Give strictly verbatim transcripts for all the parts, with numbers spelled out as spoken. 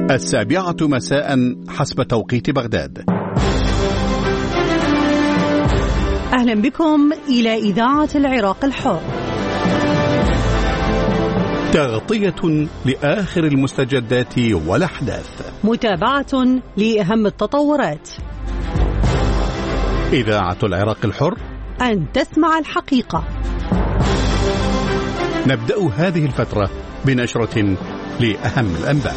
السابعة مساء حسب توقيت بغداد. أهلا بكم إلى إذاعة العراق الحر، تغطية لآخر المستجدات والأحداث، متابعة لأهم التطورات. إذاعة العراق الحر، أن تسمع الحقيقة. نبدأ هذه الفترة بنشرة لأهم الأنباء.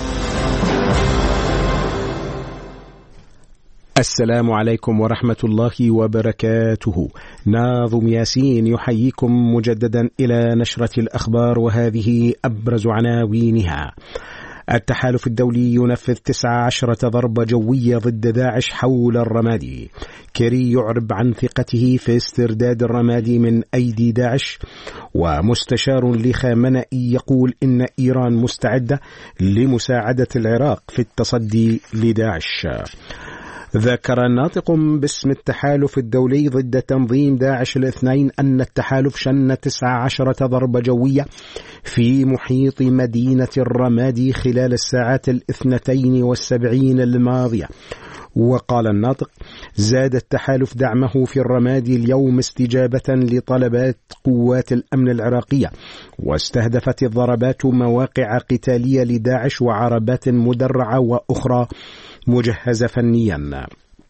السلام عليكم ورحمة الله وبركاته. ناظم ياسين يحييكم مجددا إلى نشرة الأخبار، وهذه أبرز عناوينها. التحالف الدولي ينفذ تسع عشرة ضربة جوية ضد داعش حول الرمادي. كيري يعرب عن ثقته في استرداد الرمادي من أيدي داعش، ومستشار لخامنئي يقول إن إيران مستعدة لمساعدة العراق في التصدي لداعش. ذكر ناطق باسم التحالف الدولي ضد تنظيم داعش الاثنين أن التحالف شن تسع عشرة ضربة جوية في محيط مدينة الرمادي خلال الساعات الاثنتين والسبعين الماضية. وقال الناطق: زاد التحالف دعمه في الرمادي اليوم استجابة لطلبات قوات الأمن العراقية، واستهدفت الضربات مواقع قتالية لداعش وعربات مدرعة وأخرى مجهزة فنيا.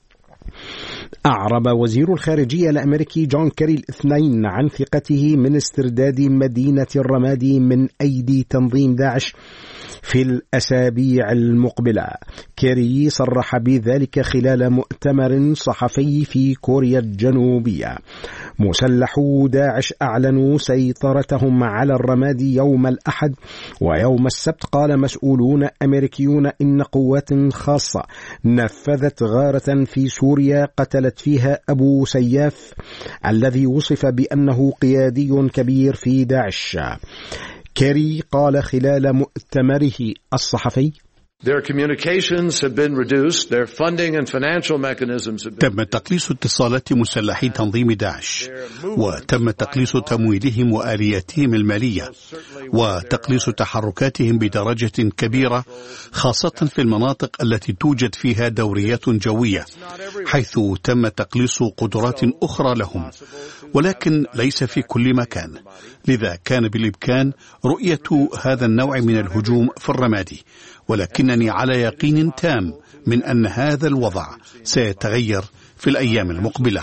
أعرب وزير الخارجية الأمريكي جون كيري الاثنين عن ثقته من استرداد مدينة الرمادي من أيدي تنظيم داعش في الأسابيع المقبلة. كيري صرح بذلك خلال مؤتمر صحفي في كوريا الجنوبية. مسلحو داعش أعلنوا سيطرتهم على الرمادي يوم الأحد، ويوم السبت قال مسؤولون أمريكيون إن قوات خاصة نفذت غارة في سوريا قتلت فيها أبو سياف الذي وصف بأنه قيادي كبير في داعش. كيري قال خلال مؤتمره الصحفي: Their communications have been reduced, their funding and financial mechanisms have been تم تقليص اتصالات مسلحي تنظيم داعش، وتم تقليص تمويلهم وآلياتهم المالية، وتقليص تحركاتهم بدرجة كبيرة، خاصة في المناطق التي توجد فيها دوريات جوية، حيث تم تقليص قدرات أخرى لهم، ولكن ليس في كل مكان. لذا كان بالإمكان رؤية هذا النوع من الهجوم في الرمادي، ولكنني على يقين تام من أن هذا الوضع سيتغير في الأيام المقبلة.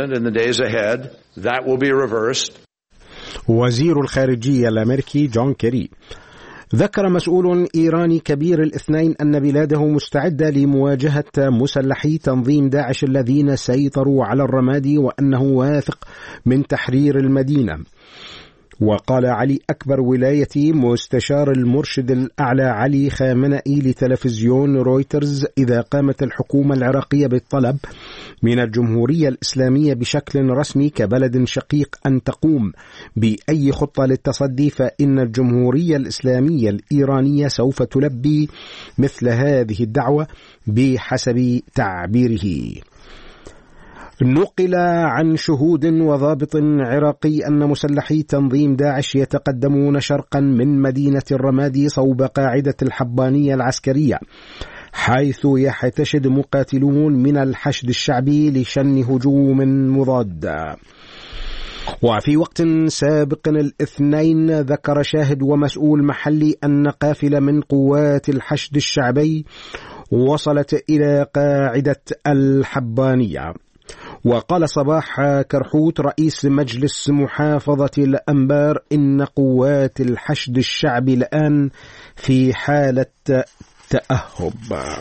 وزير الخارجية الأمريكي جون كيري. ذكر مسؤول إيراني كبير الاثنين أن بلاده مستعدة لمواجهة مسلحي تنظيم داعش الذين سيطروا على الرمادي، وأنه واثق من تحرير المدينة. وقال علي أكبر ولايتي مستشار المرشد الأعلى علي خامنئي لتلفزيون رويترز: إذا قامت الحكومة العراقية بالطلب من الجمهورية الإسلامية بشكل رسمي كبلد شقيق أن تقوم بأي خطة للتصدي، فإن الجمهورية الإسلامية الإيرانية سوف تلبي مثل هذه الدعوة بحسب تعبيره. نقل عن شهود وضابط عراقي أن مسلحي تنظيم داعش يتقدمون شرقا من مدينة الرمادي صوب قاعدة الحبانية العسكرية، حيث يحتشد مقاتلون من الحشد الشعبي لشن هجوم مضاد. وفي وقت سابق الاثنين ذكر شاهد ومسؤول محلي أن قافلة من قوات الحشد الشعبي وصلت إلى قاعدة الحبانية. وقال صباح كرحوت رئيس مجلس محافظة الأنبار إن قوات الحشد الشعبي الآن في حالة تأهب.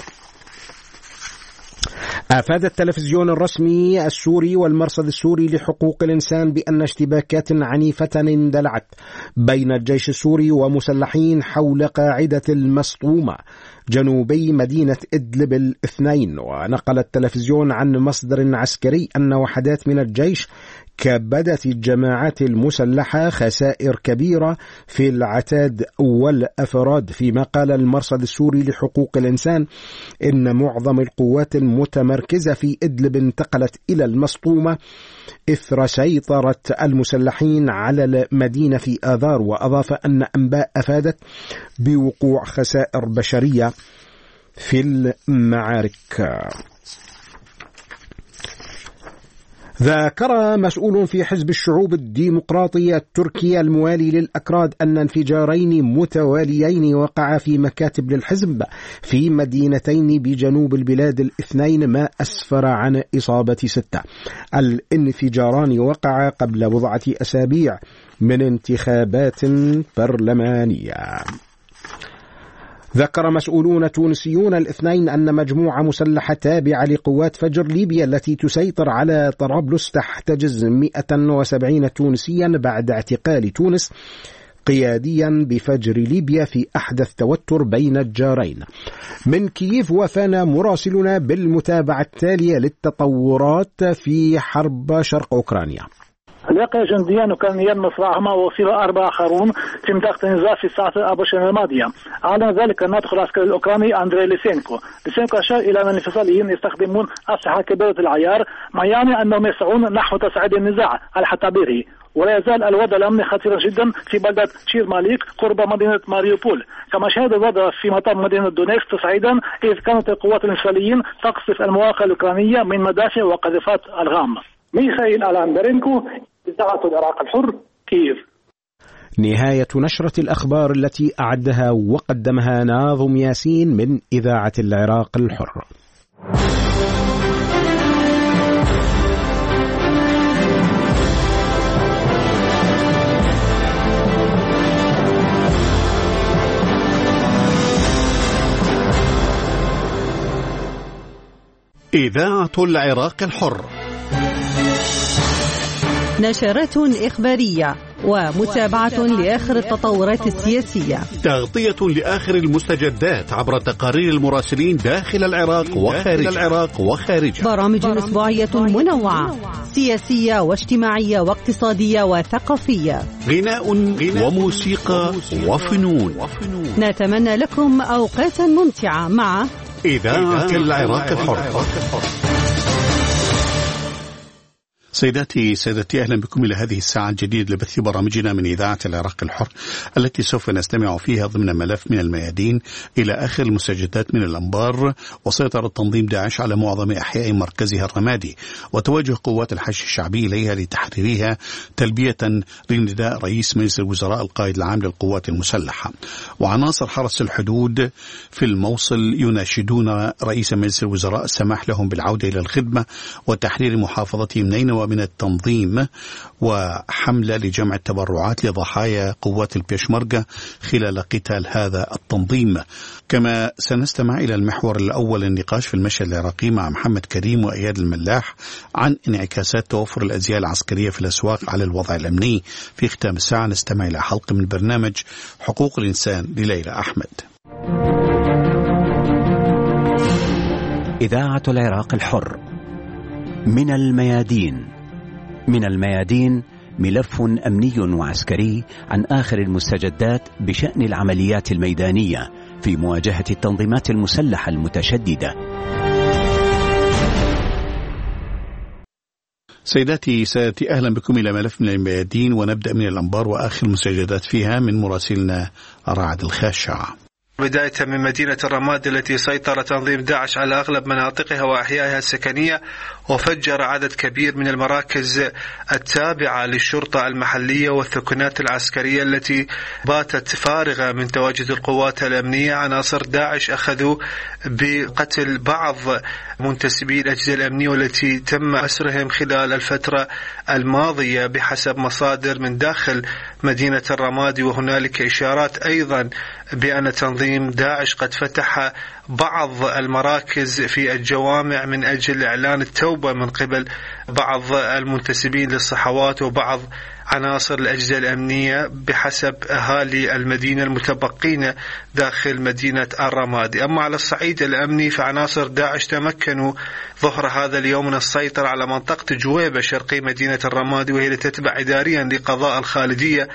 أفاد التلفزيون الرسمي السوري والمرصد السوري لحقوق الإنسان بأن اشتباكات عنيفة اندلعت بين الجيش السوري ومسلحين حول قاعدة المسطومة جنوبي مدينة إدلب الاثنين. ونقل التلفزيون عن مصدر عسكري أن وحدات من الجيش كبدت الجماعات المسلحة خسائر كبيرة في العتاد والأفراد، فيما قال المرصد السوري لحقوق الإنسان إن معظم القوات المتمركزة في إدلب انتقلت إلى المسطومة إثر سيطرة المسلحين على المدينة في آذار. وأضاف أن أنباء أفادت بوقوع خسائر بشرية في المعارك. ذكر مسؤول في حزب الشعوب الديمقراطي التركي الموالي للأكراد أن انفجارين متواليين وقعا في مكاتب للحزب في مدينتين بجنوب البلاد الاثنين، ما أسفر عن إصابة ستة. الانفجاران وقعا قبل بضعة أسابيع من انتخابات برلمانية. ذكر مسؤولون تونسيون الاثنين أن مجموعة مسلحة تابعة لقوات فجر ليبيا التي تسيطر على طرابلس تحتجز مئة وسبعين تونسيا بعد اعتقال تونس قياديا بفجر ليبيا في أحدث توتر بين الجارين. من كييف وفانا مراسلنا بالمتابعة التالية للتطورات في حرب شرق أوكرانيا. لقى جنديان أوكرانيين مصرعهما وأصيب أربعة آخرون في منطقة النزاع في الساعة أربعة الماضية. أعلن ذلك الناطق العسكري الأوكراني أندري ليسينكو. ليسينكو أشار إلى أن الانفصاليين يستخدمون أسلحة كبيرة العيار، ما يعني أنهم يسعون نحو تصعيد النزاع على حد تعبيره. ولا يزال الوضع الأمني خطيرا جدا في بلدة تشير ماليك قرب مدينة ماريوبول، كما شهد الوضع في مطار مدينة دونيتسك تصعيدا، إذ كانت القوات الانفصاليين تقصف المواقع الأوكرانية من مدافع وقذيفات ألغام. ميخائيل ألاندرينكو، إذاعة العراق الحر، كييف. نهاية نشرة الأخبار التي أعدها وقدمها ناظم ياسين من إذاعة العراق الحر. إذاعة العراق الحر. نشرات إخبارية ومتابعة لآخر التطورات السياسية، تغطية لآخر المستجدات عبر تقارير المراسلين داخل العراق وخارج العراق وخارجه، برامج أسبوعية منوعة سياسية واجتماعية واقتصادية وثقافية، غناء وموسيقى وفنون. نتمنى لكم أوقاتا ممتعة مع إذاعة العراق الحر. سيداتي سادتي، أهلا بكم إلى هذه الساعة الجديدة لبث برامجنا من إذاعة العراق الحر، التي سوف نستمع فيها ضمن ملف من الميادين إلى آخر المستجدات من الأنبار وسيطرة تنظيم داعش على معظم أحياء مركزها الرمادي، وتوجه قوات الحشد الشعبي إليها لتحريرها تلبية لنداء رئيس مجلس الوزراء القائد العام للقوات المسلحة. وعناصر حرس الحدود في الموصل يناشدون رئيس مجلس الوزراء السماح لهم بالعودة إلى الخدمة وتحرير محافظتهم نينوى من التنظيم، وحملة لجمع التبرعات لضحايا قوات البيشمركة خلال قتال هذا التنظيم. كما سنستمع إلى المحور الأول للنقاش في المشهد العراقي مع محمد كريم وإياد الملاح عن انعكاسات توفر الأزياء العسكرية في الأسواق على الوضع الأمني. في ختام الساعة نستمع إلى حلقة من برنامج حقوق الإنسان لليلى أحمد. إذاعة العراق الحر. من الميادين. من الميادين ملف أمني وعسكري عن آخر المستجدات بشأن العمليات الميدانية في مواجهة التنظيمات المسلحة المتشددة. سيداتي سادتي، أهلا بكم إلى ملف من الميادين، ونبدأ من الأنبار وآخر المستجدات فيها من مراسلنا رعد الخاشع. بداية من مدينة الرمادي التي سيطر تنظيم داعش على أغلب مناطقها وأحيائها السكنية، وفجر عدد كبير من المراكز التابعة للشرطة المحلية والثكنات العسكرية التي باتت فارغة من تواجد القوات الأمنية. عناصر داعش أخذوا بقتل بعض منتسبي الأجهزة الأمنية والتي تم أسرهم خلال الفترة الماضية بحسب مصادر من داخل مدينة الرمادي. وهنالك إشارات أيضا بأن تنظيم داعش قد فتح بعض المراكز في الجوامع من أجل إعلان التوبة من قبل بعض المنتسبين للصحوات وبعض عناصر الأجهزة الأمنية بحسب أهالي المدينة المتبقين داخل مدينة الرمادي. أما على الصعيد الأمني فعناصر داعش تمكنوا ظهر هذا اليوم من السيطرة على منطقة جويبة شرقي مدينة الرمادي، وهي تتبع إداريا لقضاء الخالدية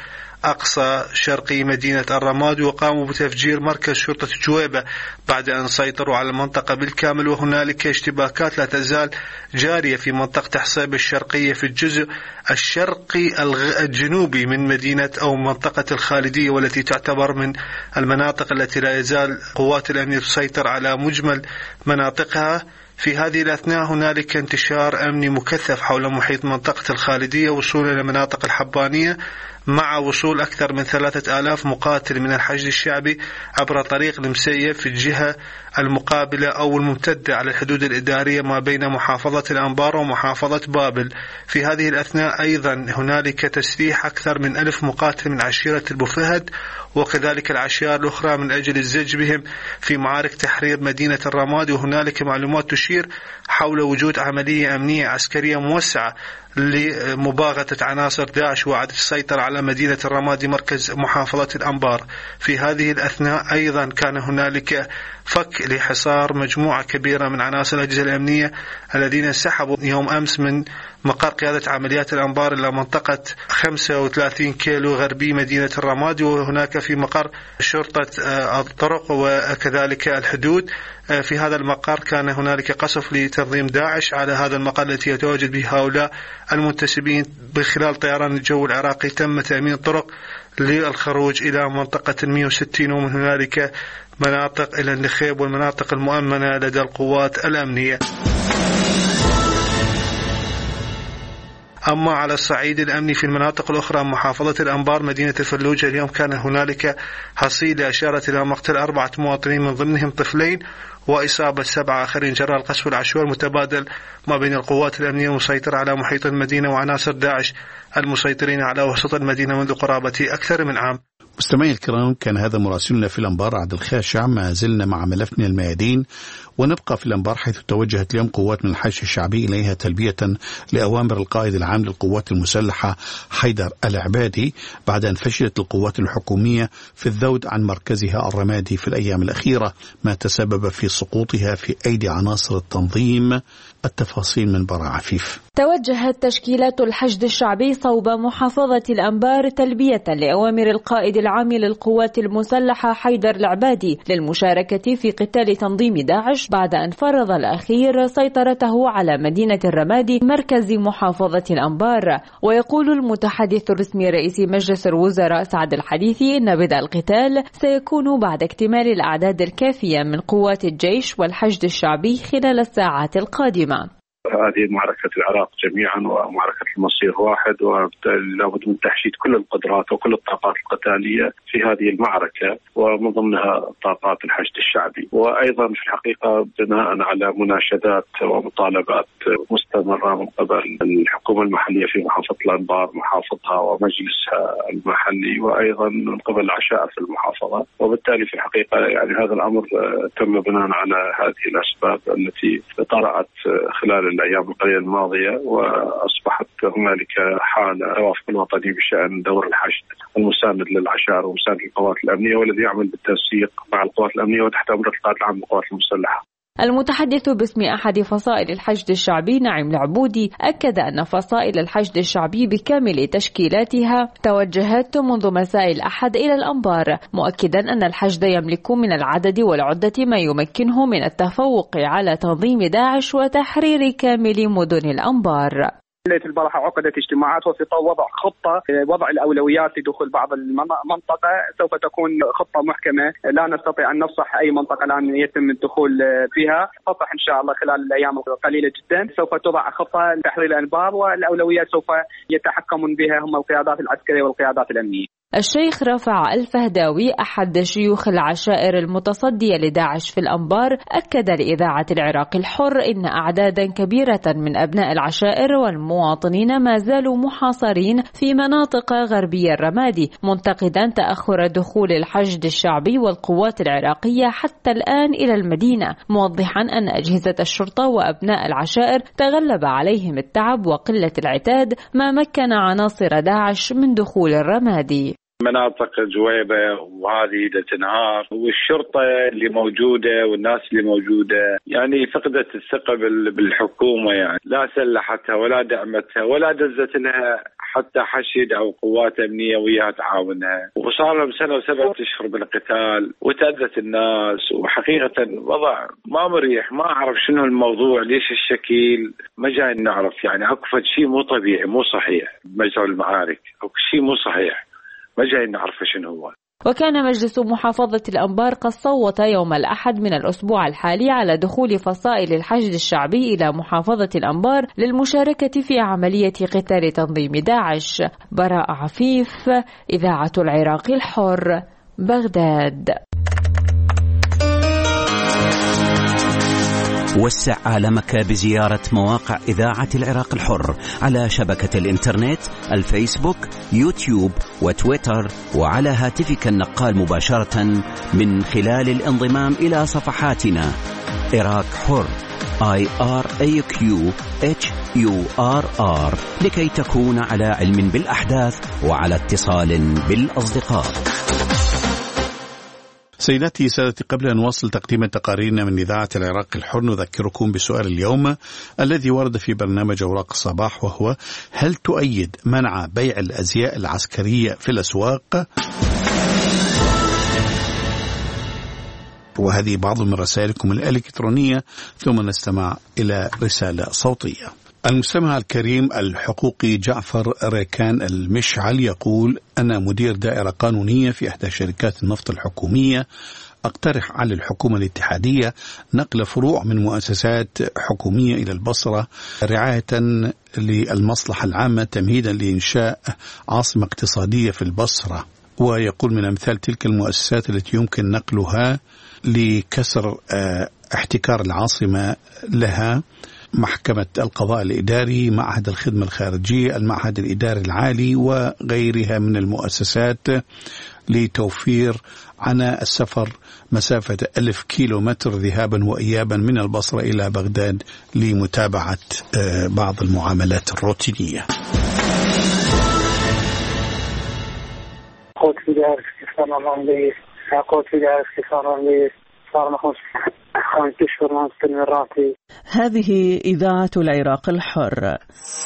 أقصى شرقي مدينة الرمادي، وقاموا بتفجير مركز شرطة جويبة بعد أن سيطروا على المنطقة بالكامل. وهنالك اشتباكات لا تزال جارية في منطقة حصيب الشرقية في الجزء الشرقي الجنوبي من مدينة أو منطقة الخالدية، والتي تعتبر من المناطق التي لا يزال قوات الأمن تسيطر على مجمل مناطقها. في هذه الأثناء هنالك انتشار أمني مكثف حول محيط منطقة الخالدية وصولا إلى مناطق الحبانية، مع وصول أكثر من ثلاثة آلاف مقاتل من الحشد الشعبي عبر طريق المسيف في الجهة المقابلة أو الممتدة على الحدود الإدارية ما بين محافظة الأنبار ومحافظة بابل. في هذه الأثناء أيضا هنالك تسليح أكثر من ألف مقاتل من عشيرة البوفهد وكذلك العشائر الأخرى من أجل الزج بهم في معارك تحرير مدينة الرمادي. وهنالك معلومات تشير حول وجود عملية أمنية عسكرية موسعة لمباغتة عناصر داعش وإعادة السيطرة على مدينة الرمادي مركز محافظة الأنبار. في هذه الأثناء أيضا كان هنالك فك لحصار مجموعة كبيرة من عناصر الأجهزة الأمنية الذين انسحبوا يوم أمس من مقر قيادة عمليات الأنبار إلى منطقة خمسة وثلاثين كيلو غربي مدينة الرمادي، وهناك في مقر شرطة الطرق وكذلك الحدود. في هذا المقر كان هنالك قصف لتنظيم داعش على هذا المقر التي يتواجد به هؤلاء المنتسبين. بخلال طيران الجو العراقي تم تأمين الطرق للخروج إلى منطقة المئة وستين، ومن هنالك مناطق إلى النخيب والمناطق المؤمنة لدى القوات الأمنية. أما على الصعيد الأمني في المناطق الأخرى محافظة الأنبار مدينة الفلوجة اليوم كان هنالك حصيلة أشارت إلى مقتل أربعة مواطنين من ضمنهم طفلين وإصابة سبعة آخرين جراء القصف العشوائي المتبادل ما بين القوات الأمنية المسيطرة على محيط المدينة وعناصر داعش المسيطرين على وسط المدينة منذ قرابة أكثر من عام. مستمعي الكرام، كان هذا مراسلنا في الأنبار عبد الخاشع. ما زلنا مع ملف من الميادين، ونبقى في الأنبار حيث توجهت اليوم قوات من الحشد الشعبي إليها تلبية لأوامر القائد العام للقوات المسلحة حيدر العبادي بعد أن فشلت القوات الحكومية في الذود عن مركزها الرمادي في الأيام الأخيرة، ما تسبب في سقوطها في أيدي عناصر التنظيم. التفاصيل من براء عفيف. توجهت تشكيلات الحشد الشعبي صوب محافظة الأنبار تلبية لأوامر القائد العام للقوات المسلحة حيدر العبادي للمشاركة في قتال تنظيم داعش بعد أن فرض الأخير سيطرته على مدينة الرمادي مركز محافظة الأنبار. ويقول المتحدث الرسمي رئيس مجلس الوزراء سعد الحديثي إن بدء القتال سيكون بعد اكتمال الأعداد الكافية من قوات الجيش والحشد الشعبي خلال الساعات القادمة. هذه معركة العراق جميعا ومعركة المصير واحد، ولابد من تحشيد كل القدرات وكل الطاقات القتالية في هذه المعركة، ومن ضمنها طاقات الحشد الشعبي. وأيضا في الحقيقة بناء على مناشدات ومطالبات مستمرة من قبل الحكومة المحلية في محافظة الأنبار محافظها ومجلسها المحلي، وأيضا من قبل العشائر في المحافظة. وبالتالي في الحقيقة يعني هذا الأمر تم بناء على هذه الأسباب التي طرأت خلال الأيام القليلة الماضية، وأصبحت هنالك حالة توافق الوطني بشأن دور الحشد المساند للعشائر ومساند للقوات الأمنية، والذي يعمل بالتنسيق مع القوات الأمنية وتحت أمر القائد العام للقوات المسلحة. المتحدث باسم أحد فصائل الحشد الشعبي نعيم العبودي أكد أن فصائل الحشد الشعبي بكامل تشكيلاتها توجهت منذ مساء الأحد إلى الأنبار، مؤكدا أن الحشد يملك من العدد والعدة ما يمكنه من التفوق على تنظيم داعش وتحرير كامل مدن الأنبار. ليلة البارحة عقدت اجتماعات وفي وضع خطة وضع الأولويات لدخول بعض المنطقة، سوف تكون خطة محكمة، لا نستطيع أن نفصح أي منطقة الآن يتم الدخول فيها، تصح إن شاء الله خلال الأيام القليلة جدا. سوف توضع خطة لتحرير الأنبار، والأولويات سوف يتحكمون بها هم القيادات العسكرية والقيادات الأمنية. الشيخ رافع الفهداوي أحد شيوخ العشائر المتصدية لداعش في الأنبار أكد لإذاعة العراق الحر إن أعدادا كبيرة من أبناء العشائر والمواطنين ما زالوا محاصرين في مناطق غربي الرمادي، منتقدا تأخر دخول الحشد الشعبي والقوات العراقية حتى الآن إلى المدينة، موضحا أن أجهزة الشرطة وأبناء العشائر تغلب عليهم التعب وقلة العتاد ما مكن عناصر داعش من دخول الرمادي. مناطق جويبة وهذه تنهار، والشرطة اللي موجودة والناس اللي موجودة يعني فقدت الثقة بالحكومة، يعني لا سلحتها ولا دعمتها ولا دزت لها حتى حشد أو قوات أمنية وياها تعاونها، وصار لهم سنة وسبعة أشهر بالقتال وتأذت الناس، وحقيقة وضع ما مريح. ما أعرف شنو الموضوع، ليش الشكيل ما جاي نعرف. يعني أكو شيء مو طبيعي مو صحيح بمجرى المعارك، أكو شيء مو صحيح ما جاي نعرف شنو هو. وكان مجلس محافظة الأنبار قد صوت يوم الأحد من الأسبوع الحالي على دخول فصائل الحشد الشعبي إلى محافظة الأنبار للمشاركة في عملية قتال تنظيم داعش. براء عفيف، إذاعة العراق الحر، بغداد. وسع عالمك بزيارة مواقع إذاعة العراق الحر على شبكة الإنترنت، الفيسبوك، يوتيوب وتويتر، وعلى هاتفك النقال مباشرة من خلال الانضمام إلى صفحاتنا عراق حر آي آر إيه كيو إتش يو آر آر لكي تكون على علم بالأحداث وعلى اتصال بالأصدقاء. سيداتي سادتي، قبل أن نواصل تقديم تقاريرنا من إذاعة العراق الحر نذكركم بسؤال اليوم الذي ورد في برنامج أوراق الصباح، وهو: هل تؤيد منع بيع الأزياء العسكرية في الأسواق؟ وهذه بعض من رسائلكم الإلكترونية، ثم نستمع إلى رسالة صوتية. المستمع الكريم الحقوقي جعفر ريكان المشعل يقول: أنا مدير دائرة قانونية في إحدى شركات النفط الحكومية، أقترح على الحكومة الاتحادية نقل فروع من مؤسسات حكومية إلى البصرة رعاية للمصلحة العامة تمهيدا لإنشاء عاصمة اقتصادية في البصرة. ويقول: من أمثال تلك المؤسسات التي يمكن نقلها لكسر احتكار العاصمة لها محكمة القضاء الإداري، معهد الخدمة الخارجية، المعهد الإداري العالي، وغيرها من المؤسسات، لتوفير عناء السفر مسافة ألف كيلو متر ذهابا وإيابا من البصرة إلى بغداد لمتابعة بعض المعاملات الروتينية. قلت في دار استفسار الرملي قلت في دار استفسار الرملي صار خمس خمس أشهر من استمراراتي. هذه إذاعة العراق الحر.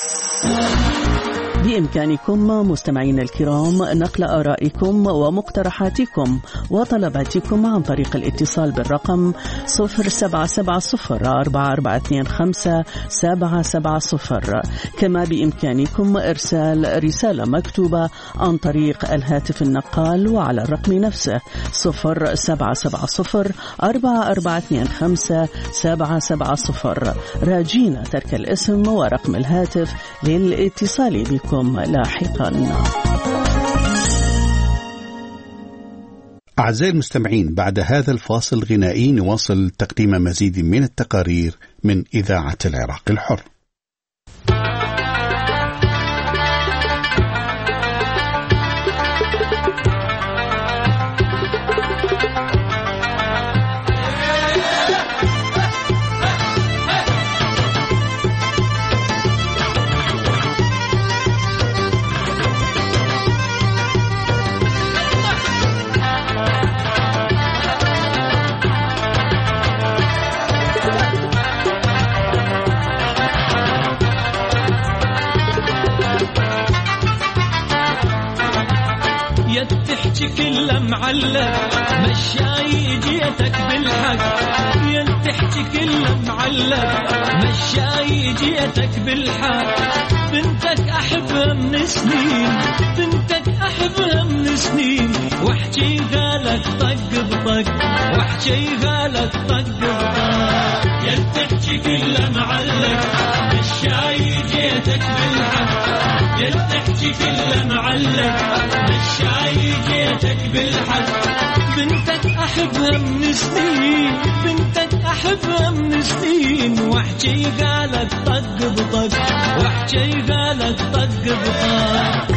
بإمكانكم مستمعين الكرام نقل آرائكم ومقترحاتكم وطلباتكم عن طريق الاتصال بالرقم صفر سبعة سبعة صفر أربعة أربعة اثنين خمسة سبعة سبعة صفر. كما بإمكانكم إرسال رسالة مكتوبة عن طريق الهاتف النقال وعلى الرقم نفسه صفر سبعة سبعة صفر أربعة أربعة اثنين خمسة سبعة سبعة صفر، راجين ترك الاسم ورقم الهاتف للاتصال بكم لاحقا. أعزائي المستمعين، بعد هذا الفاصل الغنائي نواصل تقديم مزيد من التقارير من إذاعة العراق الحر. كله معلق مشاي جيتك بالحق، يا تحكي كله معلق مشاي جيتك بالحق. بنتك أحبها من سنين، بنتك أحبها من سنين، واحكي قالك طق بطق، واحكي قالك طق بطق. يا تحكي كله معلق مشاي جيتك بالحق، يا تحكي كله معلق مشاي جيتك بالحق. بنتك أحبها من سنين، بنتك أحبها من سنين، واحكي قالك طق بطق، واحكي قالك طق بطق.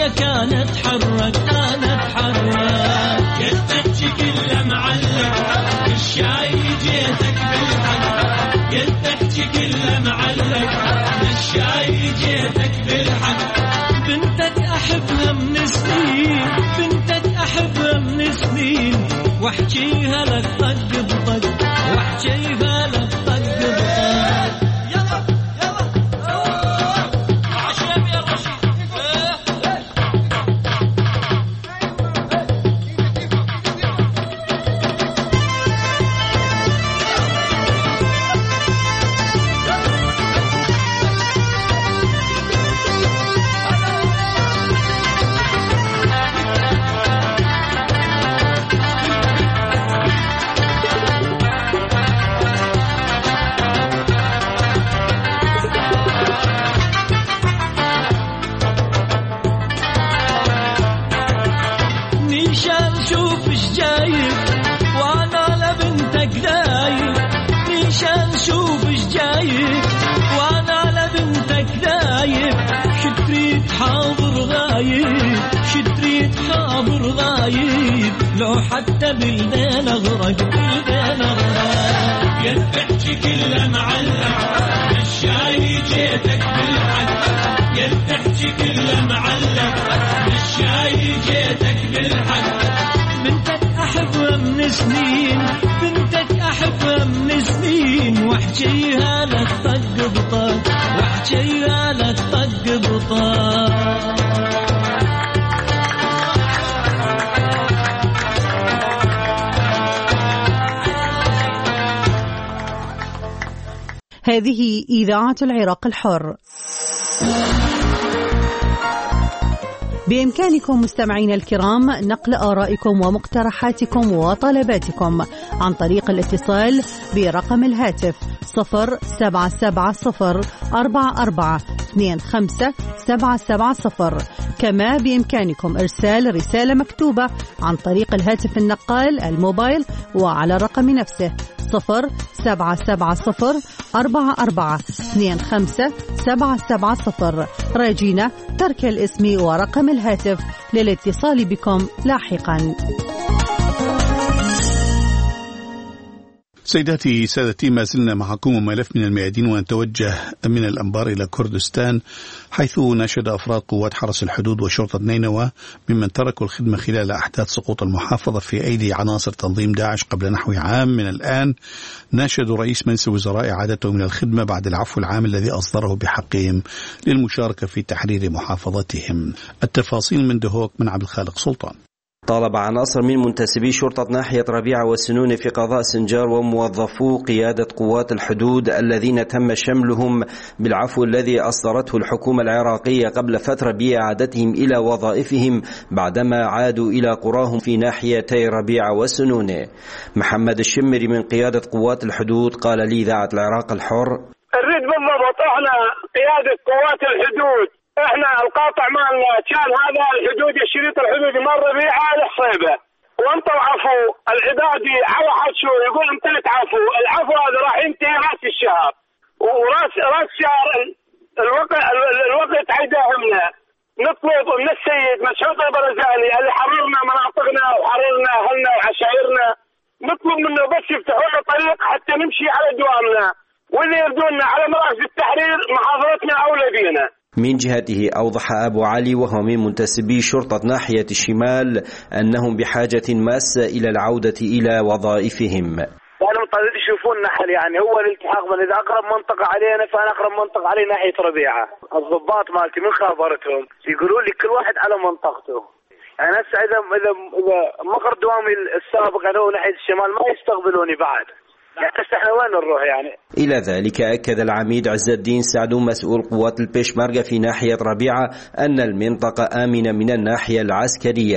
كان اتحرك كان اتحرك يا تحكي كله معلق الشاي جيتك بالحق يا تحكي كله معلق الشاي جيتك بالحق بنتك أحبها من سنين بنتك أحبها من سنين واحكيها لك طق بطق واحكيها لك طق بطق يلا يلا عشان يا رشيد حاضر غايب شتريت حاضر غايب لو حتى بالبين اغرق بالبين اغرق يا تحكي كله معلق الشاي جيتك بالحق يا تحكي كله معلق الشاي جيتك بالحق بنتك احبها من سنين بنتك احبها من سنين واحكيها لك طق بطق واحكيها لك طق بطق هذه إذاعة العراق الحر. بإمكانكم مستمعين الكرام نقل آرائكم ومقترحاتكم وطلباتكم عن طريق الاتصال برقم الهاتف صفر سبعة سبعة صفر أربعة أربعة اثنين خمسة سبعة سبعة صفر. كما بإمكانكم إرسال رسالة مكتوبة عن طريق الهاتف النقال الموبايل وعلى الرقم نفسه صفر سبعة سبعة صفر أربعة أربعة اثنين خمسة سبعة سبعة صفر. راجينا ترك الاسم ورقم الهاتف للاتصال بكم لاحقا. سيداتي سادتي، ما زلنا معكم وملف من الميادين، ونتوجه من الأنبار إلى كردستان، حيث ناشد أفراد قوات حرس الحدود وشرطة نينوى ممن تركوا الخدمة خلال أحداث سقوط المحافظة في أيدي عناصر تنظيم داعش قبل نحو عام من الآن، ناشدوا رئيس مجلس الوزراء إعادتهم من الخدمة بعد العفو العام الذي أصدره بحقهم للمشاركة في تحرير محافظتهم. التفاصيل من دهوك من عبد الخالق سلطان. طالب عناصر من منتسبي شرطة ناحية ربيعة والسنون في قضاء سنجار وموظفو قيادة قوات الحدود الذين تم شملهم بالعفو الذي أصدرته الحكومة العراقية قبل فترة بإعادتهم إلى وظائفهم بعدما عادوا إلى قراهم في ناحيتي ربيعة والسنون. محمد الشمري من قيادة قوات الحدود قال لي إذاعة العراق الحر: نريد بالضبط احنا قيادة قوات الحدود، احنا القاطع مالنا كان هذا الحدود الشريط الحدودي مال ربيعه للصيبه، وانت العفو العبادي على حد شو يقول انت تعفو، العفو هذا راح ينتهي راس الشهر، وراس راس شهر الوقت الوقت حيداهمنا. نطلب من السيد مسعود البرزاني اللي حررنا مناطقنا وحررنا اهلنا وعشائرنا، نطلب منه بس يفتحوا لنا طريق حتى نمشي على دوامنا، واللي يردونا على مراكز التحرير محافظتنا اولى بينا. من جهته أوضح أبو علي وهو من منتسبي شرطة ناحية الشمال أنهم بحاجة ماسة إلى العودة إلى وظائفهم. يعني مطالب يشوفون نحل، يعني هو الالتحاق من إذا أقرب منطقة علينا فأنا أقرب منطقة علي ناحية ربيعة. الضباط مالتي من خابرتهم يقولون لي كل واحد على منطقته. يعني هسه إذا إذا إذا مقر دوامي السابق أنا ناحية الشمال ما يستقبلوني بعد. يعني احنا وين نروح يعني؟ إلى ذلك أكد العميد عز الدين سعدو مسؤول قوات البيشمركة في ناحية ربيعة أن المنطقة آمنة من الناحية العسكرية.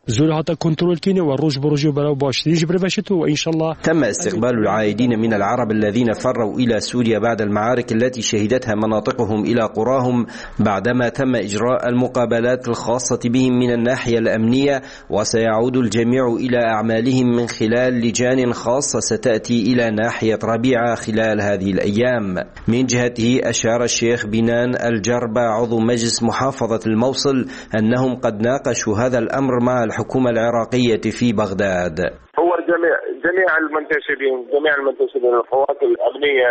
زول هذا كنترول كيني والروج بروجي وبلاو باش يجبر باشتو وإن شاء الله. تم استقبال العائدين من العرب الذين فروا إلى سوريا بعد المعارك التي شهدتها مناطقهم إلى قراهم، بعدما تم إجراء المقابلات الخاصة بهم من الناحية الأمنية، وسيعود الجميع إلى أعمالهم من خلال لجان خاصة ستأتي إلى ناحية ربيعة خلال هذه الأيام. من جهته أشار الشيخ بنان الجربة عضو مجلس محافظة الموصل أنهم قد ناقشوا هذا الأمر مع الحكومة العراقية في بغداد. هو جميع جميع المنتشرين جميع المنتشرين القوات الأمنية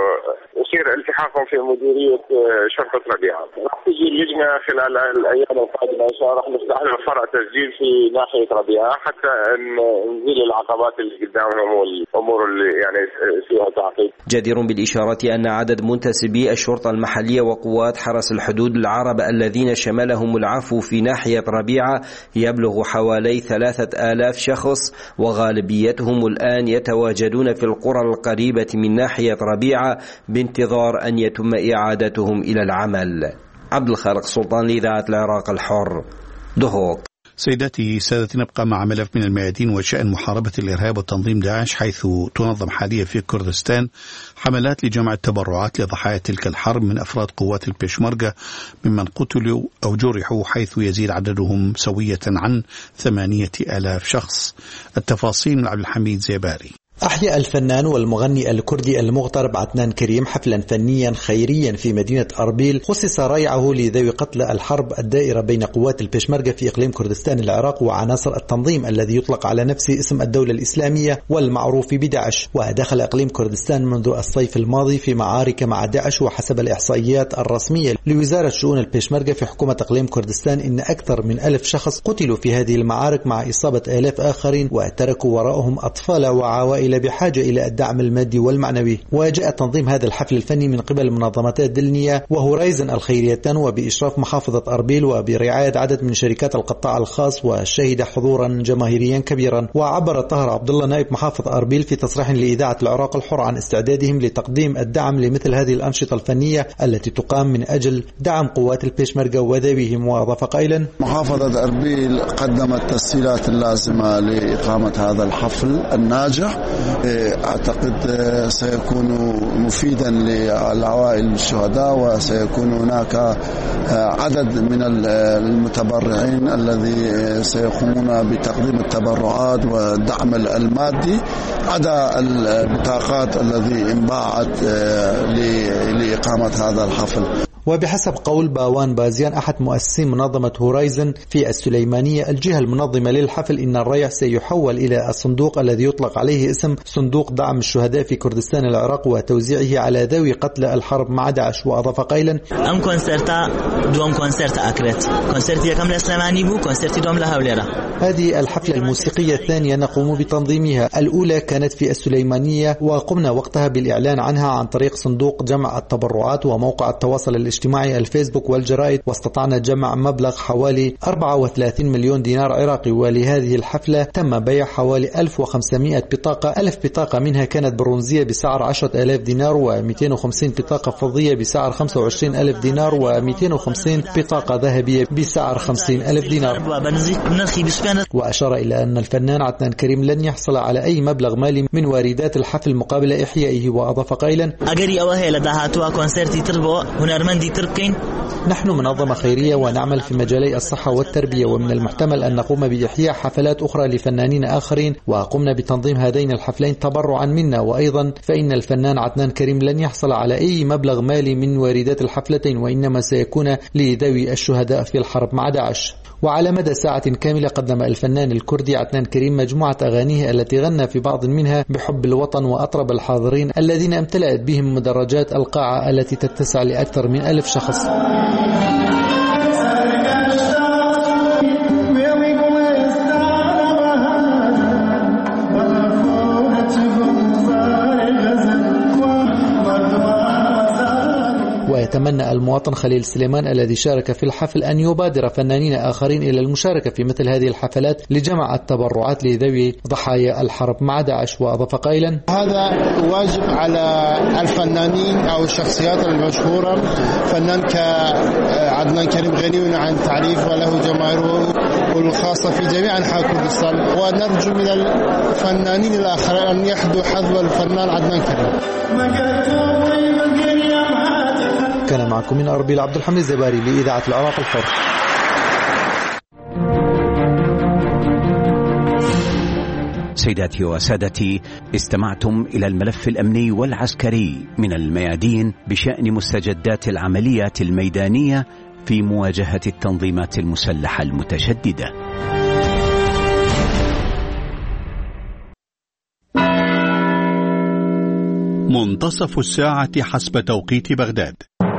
ويصير التحاقهم في مديرية شرطة ربيعة. راح تجي اللجنة خلال الأيام القادمة إن شاء الله، راح نفتح لهم فرع تسجيل في ناحية ربيعة حتى نزيل العقبات اللي قدامهم والأمور اللي يعني فيها تعقيد. جدير بالإشارة أن عدد منتسبي الشرطة المحلية وقوات حرس الحدود العرب الذين شملهم العفو في ناحية ربيعة يبلغ حوالي ثلاثة آلاف شخص، وغالبيتهم الآن يتواجدون في القرى القريبة من ناحية ربيعة بانتظار أن يتم إعادتهم إلى العمل. عبد الخالق سلطان لإذاعة العراق الحر، دهوك. سيداتي سادتي، نبقى مع ملف من الميادين وشأن محاربة الإرهاب وتنظيم داعش، حيث تنظم حاليا في كردستان حملات لجمع التبرعات لضحايا تلك الحرب من أفراد قوات البيشمركة ممن قتلوا أو جرحوا، حيث يزيد عددهم سوية عن ثمانية آلاف شخص. التفاصيل من عبد الحميد زيباري. أحيا الفنان والمغني الكردي المغترب عدنان كريم حفلا فنيا خيريا في مدينة أربيل خصص ريعه لذوي قتل الحرب الدائرة بين قوات البيشمركة في إقليم كردستان العراق وعناصر التنظيم الذي يطلق على نفسه اسم الدولة الإسلامية والمعروف بداعش. ودخل إقليم كردستان منذ الصيف الماضي في معارك مع داعش، وحسب الإحصائيات الرسمية لوزارة شؤون البيشمركة في حكومة إقليم كردستان إن أكثر من ألف شخص قتلوا في هذه المعارك مع إصابة آلاف آخرين، وتركوا وراءهم أطفال وعوائل بحاجة إلى الدعم المادي والمعنوي. وجاء تنظيم هذا الحفل الفني من قبل منظمات دلنية وهورايزن الخيريتان وبإشراف محافظة أربيل وبرعاية عدد من شركات القطاع الخاص، وشهد حضورا جماهيريا كبيرا. وعبر طاهر عبد الله نائب محافظ أربيل في تصريح لإذاعة العراق الحر عن استعدادهم لتقديم الدعم لمثل هذه الأنشطة الفنية التي تقام من أجل دعم قوات البيشمركة وذويهم. وأضاف قائلا: محافظة أربيل قدمت التسهيلات اللازمة لإقامة هذا الحفل الناجح. أعتقد سيكون مفيدا للعوائل الشهداء، وسيكون هناك عدد من المتبرعين الذي سيقومون بتقديم التبرعات والدعم المادي، عدا البطاقات الذي انباعت لإقامة هذا الحفل. وبحسب قول باوان بازيان أحد مؤسسين منظمة هورايزن في السليمانية الجهة المنظمة للحفل، إن الريع سيحول إلى الصندوق الذي يطلق عليه اسم صندوق دعم الشهداء في كردستان العراق وتوزيعه على ذوي قتل الحرب مع داعش. وأضاف قائلا: أم كونسرتا دوم كونسرت أكرت كونسرت يكم لسليماني بو كونسرت دوم لهوليرا. هذه الحفلة الموسيقية الثانية نقوم بتنظيمها. الأولى كانت في السليمانية وقمنا وقتها بالإعلان عنها عن طريق صندوق جمع التبرعات وموقع التواصل الاجتماعي الفيسبوك والجرائد، واستطعنا جمع مبلغ حوالي أربعة وثلاثين مليون دينار عراقي. ولهذه الحفلة تم بيع حوالي ألف وخمسمائة بطاقة، ألف بطاقة منها كانت برونزية بسعر عشرة آلاف دينار، ومئتين وخمسين بطاقة فضية بسعر خمسة وعشرين ألف دينار، ومئتين وخمسين بطاقة ذهبية بسعر خمسين ألف دينار. وأشار إلى أن الفنان عدنان كريم لن يحصل على أي مبلغ مالي من واردات الحفل مقابل إحيائه. وأضاف قائلا: نحن منظمة خيرية ونعمل في مجالي الصحة والتربية، ومن المحتمل أن نقوم بإحياء حفلات أخرى لفنانين آخرين، وقمنا بتنظيم هذين الحفلين تبرعا منا. وأيضا فإن الفنان عدنان كريم لن يحصل على أي مبلغ مالي من واردات الحفلتين، وإنما سيكون لذوي الشهداء في الحرب مع داعش. وعلى مدى ساعة كاملة قدم الفنان الكردي عدنان كريم مجموعة أغانيه التي غنى في بعض منها بحب الوطن، وأطرب الحاضرين الذين امتلأت بهم مدرجات القاعة التي تتسع لأكثر من ألف شخص. ويتمنى المواطن خليل سليمان الذي شارك في الحفل أن يبادر فنانين آخرين إلى المشاركة في مثل هذه الحفلات لجمع التبرعات لذوي ضحايا الحرب مع داعش. وأضاف قائلا: هذا واجب على الفنانين أو الشخصيات المشهورة. فنان كعدنان كريم غني عن تعريف وله جماهيره والخاصة في جميع أنحاء كردستان، ونرجو من الفنانين الآخرين أن يحذوا حذو الفنان عدنان كريم. كان معكم من أربيل عبد الحميد الزباري لإذاعة العراق الحر. سيداتي وسادتي، استمعتم إلى الملف الأمني والعسكري من الميادين بشأن مستجدات العمليات الميدانية في مواجهة التنظيمات المسلحة المتشددة. منتصف الساعة حسب توقيت بغداد.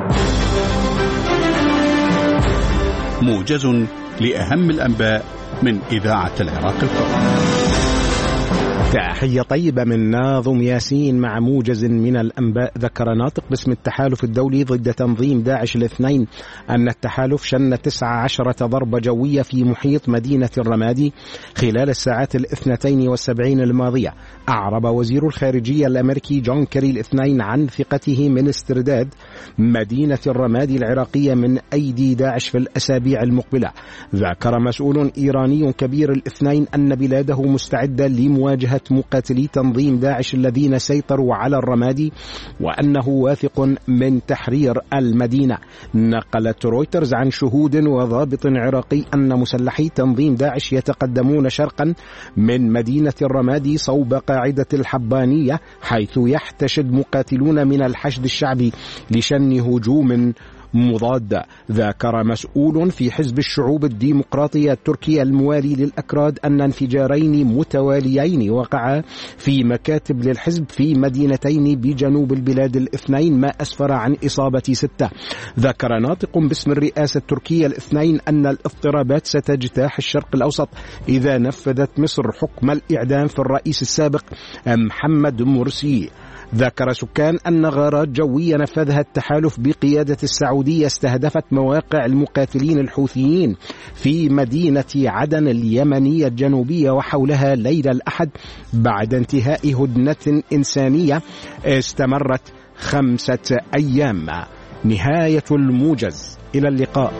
موجز لأهم الأنباء من إذاعة العراق الحر. تحية طيبة من ناظم ياسين مع موجز من الأنباء. ذكر ناطق باسم التحالف الدولي ضد تنظيم داعش الاثنين أن التحالف شن تسعة عشرة ضربة جوية في محيط مدينة الرمادي خلال الساعات الاثنتين والسبعين الماضية. أعرب وزير الخارجية الأمريكي جون كيري الاثنين عن ثقته من استرداد مدينة الرمادي العراقية من أيدي داعش في الأسابيع المقبلة. ذكر مسؤول إيراني كبير الاثنين أن بلاده مستعدة لمواجهة مقاتلي تنظيم داعش الذين سيطروا على الرمادي وأنه واثق من تحرير المدينة. نقلت رويترز عن شهود وضابط عراقي أن مسلحي تنظيم داعش يتقدمون شرقا من مدينة الرمادي صوب قاعدة الحبانية، حيث يحتشد مقاتلون من الحشد الشعبي لشن هجوم مضاد. ذكر مسؤول في حزب الشعوب الديمقراطية التركي الموالي للأكراد أن انفجارين متواليين وقعا في مكاتب للحزب في مدينتين بجنوب البلاد الاثنين ما أسفر عن إصابة ستة. ذكر ناطق باسم الرئاسة التركية الاثنين أن الاضطرابات ستجتاح الشرق الأوسط إذا نفذت مصر حكم الإعدام في الرئيس السابق محمد مرسي. ذكر سكان أن غارات جوية نفذها التحالف بقيادة السعودية استهدفت مواقع المقاتلين الحوثيين في مدينة عدن اليمنية الجنوبية وحولها ليلة الأحد بعد انتهاء هدنة إنسانية استمرت خمسة أيام. نهاية الموجز، إلى اللقاء.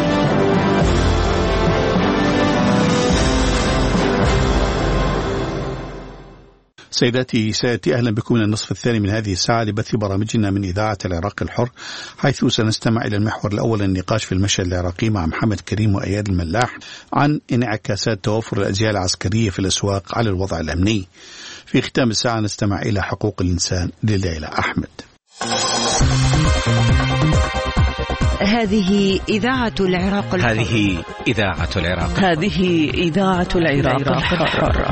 سيداتي سادتي، أهلا بكم من النصف الثاني من هذه الساعة لبث برامجنا من إذاعة العراق الحر، حيث سنستمع إلى المحور الأول النقاش في المشهد العراقي مع محمد كريم وأياد الملاح عن انعكاسات توفر الأزياء العسكرية في الأسواق على الوضع الأمني. في ختام الساعة نستمع إلى حقوق الإنسان لليلى أحمد. هذه إذاعة العراق الحر. هذه إذاعة العراق الحر. هذه إذاعة العراق الحر.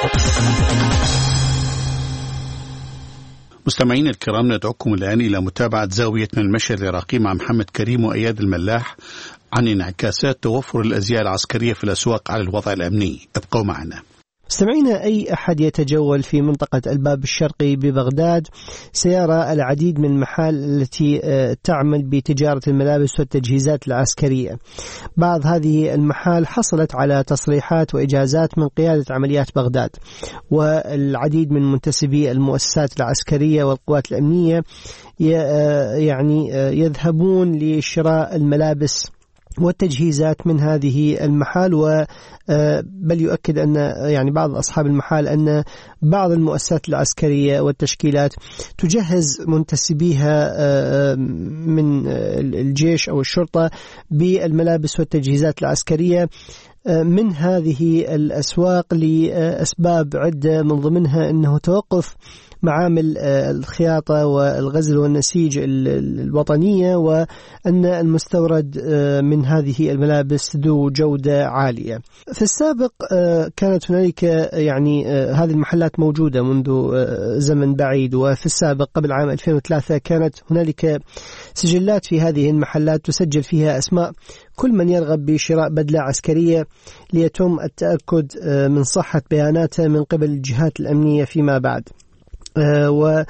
مستمعين الكرام، ندعوكم الآن إلى متابعة زاوية من المشهد العراقي مع محمد كريم وأياد الملاح عن انعكاسات توفر الأزياء العسكرية في الأسواق على الوضع الأمني. ابقوا معنا. مستمعينا، أي أحد يتجول في منطقة الباب الشرقي ببغداد سيرى العديد من المحال التي تعمل بتجارة الملابس والتجهيزات العسكرية. بعض هذه المحال حصلت على تصريحات وإجازات من قيادة عمليات بغداد، والعديد من منتسبي المؤسسات العسكرية والقوات الأمنية يعني يذهبون لشراء الملابس والتجهيزات من هذه المحال. و بل يؤكد أن يعني بعض أصحاب المحال أن بعض المؤسسات العسكرية والتشكيلات تجهز منتسبيها من الجيش أو الشرطة بالملابس والتجهيزات العسكرية من هذه الأسواق لأسباب عدة، من ضمنها أنه توقف معامل الخياطة والغزل والنسيج الوطنية، وأن المستورد من هذه الملابس ذو جودة عالية. في السابق كانت هنالك يعني هذه المحلات موجودة منذ زمن بعيد، وفي السابق قبل عام ألفين وثلاثة كانت هنالك سجلات في هذه المحلات تسجل فيها أسماء كل من يرغب بشراء بدلة عسكرية ليتم التأكد من صحة بياناته من قبل الجهات الأمنية فيما بعد. و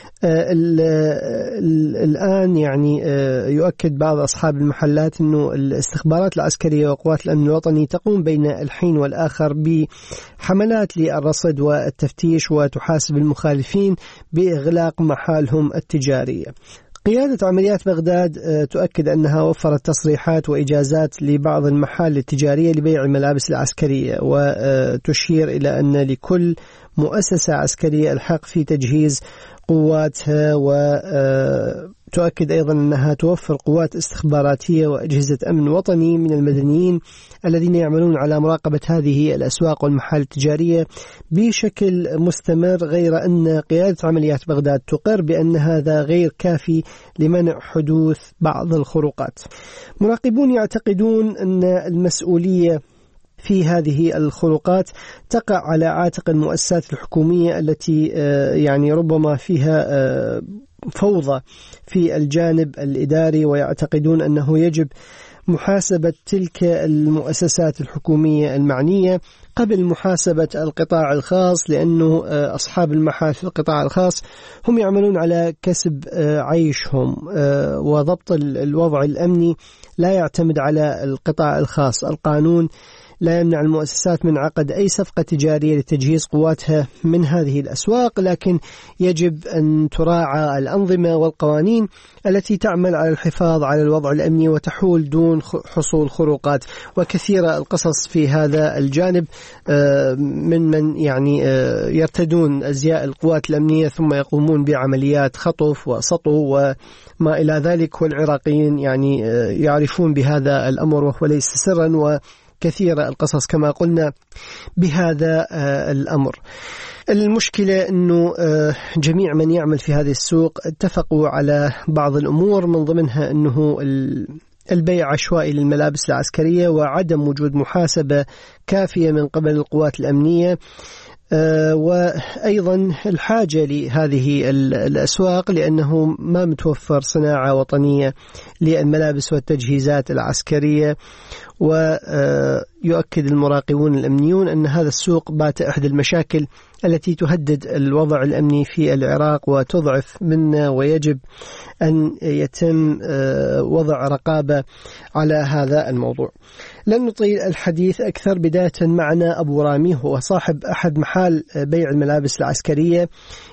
الآن يعني يؤكد بعض أصحاب المحلات أنه الاستخبارات العسكرية وقوات الأمن الوطني تقوم بين الحين والآخر بحملات للرصد والتفتيش وتحاسب المخالفين بإغلاق محالهم التجارية. قيادة عمليات بغداد تؤكد أنها وفرت تصريحات وإجازات لبعض المحال التجارية لبيع الملابس العسكرية، وتشير إلى أن لكل مؤسسة عسكرية الحق في تجهيز قواتها، وتؤكد أيضا أنها توفر قوات استخباراتية وأجهزة أمن وطني من المدنيين الذين يعملون على مراقبة هذه الأسواق والمحال التجارية بشكل مستمر، غير أن قيادة عمليات بغداد تقر بأن هذا غير كافي لمنع حدوث بعض الخروقات. مراقبون يعتقدون أن المسؤولية في هذه الخروقات تقع على عاتق المؤسسات الحكومية التي يعني ربما فيها فوضى في الجانب الإداري، ويعتقدون أنه يجب محاسبة تلك المؤسسات الحكومية المعنية قبل محاسبة القطاع الخاص، لأنه أصحاب المحال في القطاع الخاص هم يعملون على كسب عيشهم، وضبط الوضع الأمني لا يعتمد على القطاع الخاص. القانون لا يمنع المؤسسات من عقد أي صفقة تجارية لتجهيز قواتها من هذه الأسواق، لكن يجب أن تراعى الأنظمة والقوانين التي تعمل على الحفاظ على الوضع الأمني وتحول دون حصول خروقات. وكثيرة القصص في هذا الجانب من من يعني يرتدون أزياء القوات الأمنية ثم يقومون بعمليات خطف وسطو وما إلى ذلك، والعراقيين يعني يعرفون بهذا الأمر وهو ليس سرا، و كثيرة القصص كما قلنا بهذا الأمر. المشكلة أنه جميع من يعمل في هذه السوق اتفقوا على بعض الأمور، من ضمنها أنه البيع عشوائي للملابس العسكرية وعدم وجود محاسبة كافية من قبل القوات الأمنية، وأيضا الحاجة لهذه الأسواق لأنه ما متوفر صناعة وطنية للملابس والتجهيزات العسكرية. ويؤكد المراقبون الأمنيون أن هذا السوق بات إحدى المشاكل التي تهدد الوضع الأمني في العراق وتضعف منه، ويجب أن يتم وضع رقابة على هذا الموضوع. لن نطيل الحديث أكثر، بداية معنا أبو رامي، هو صاحب أحد محال بيع الملابس العسكرية،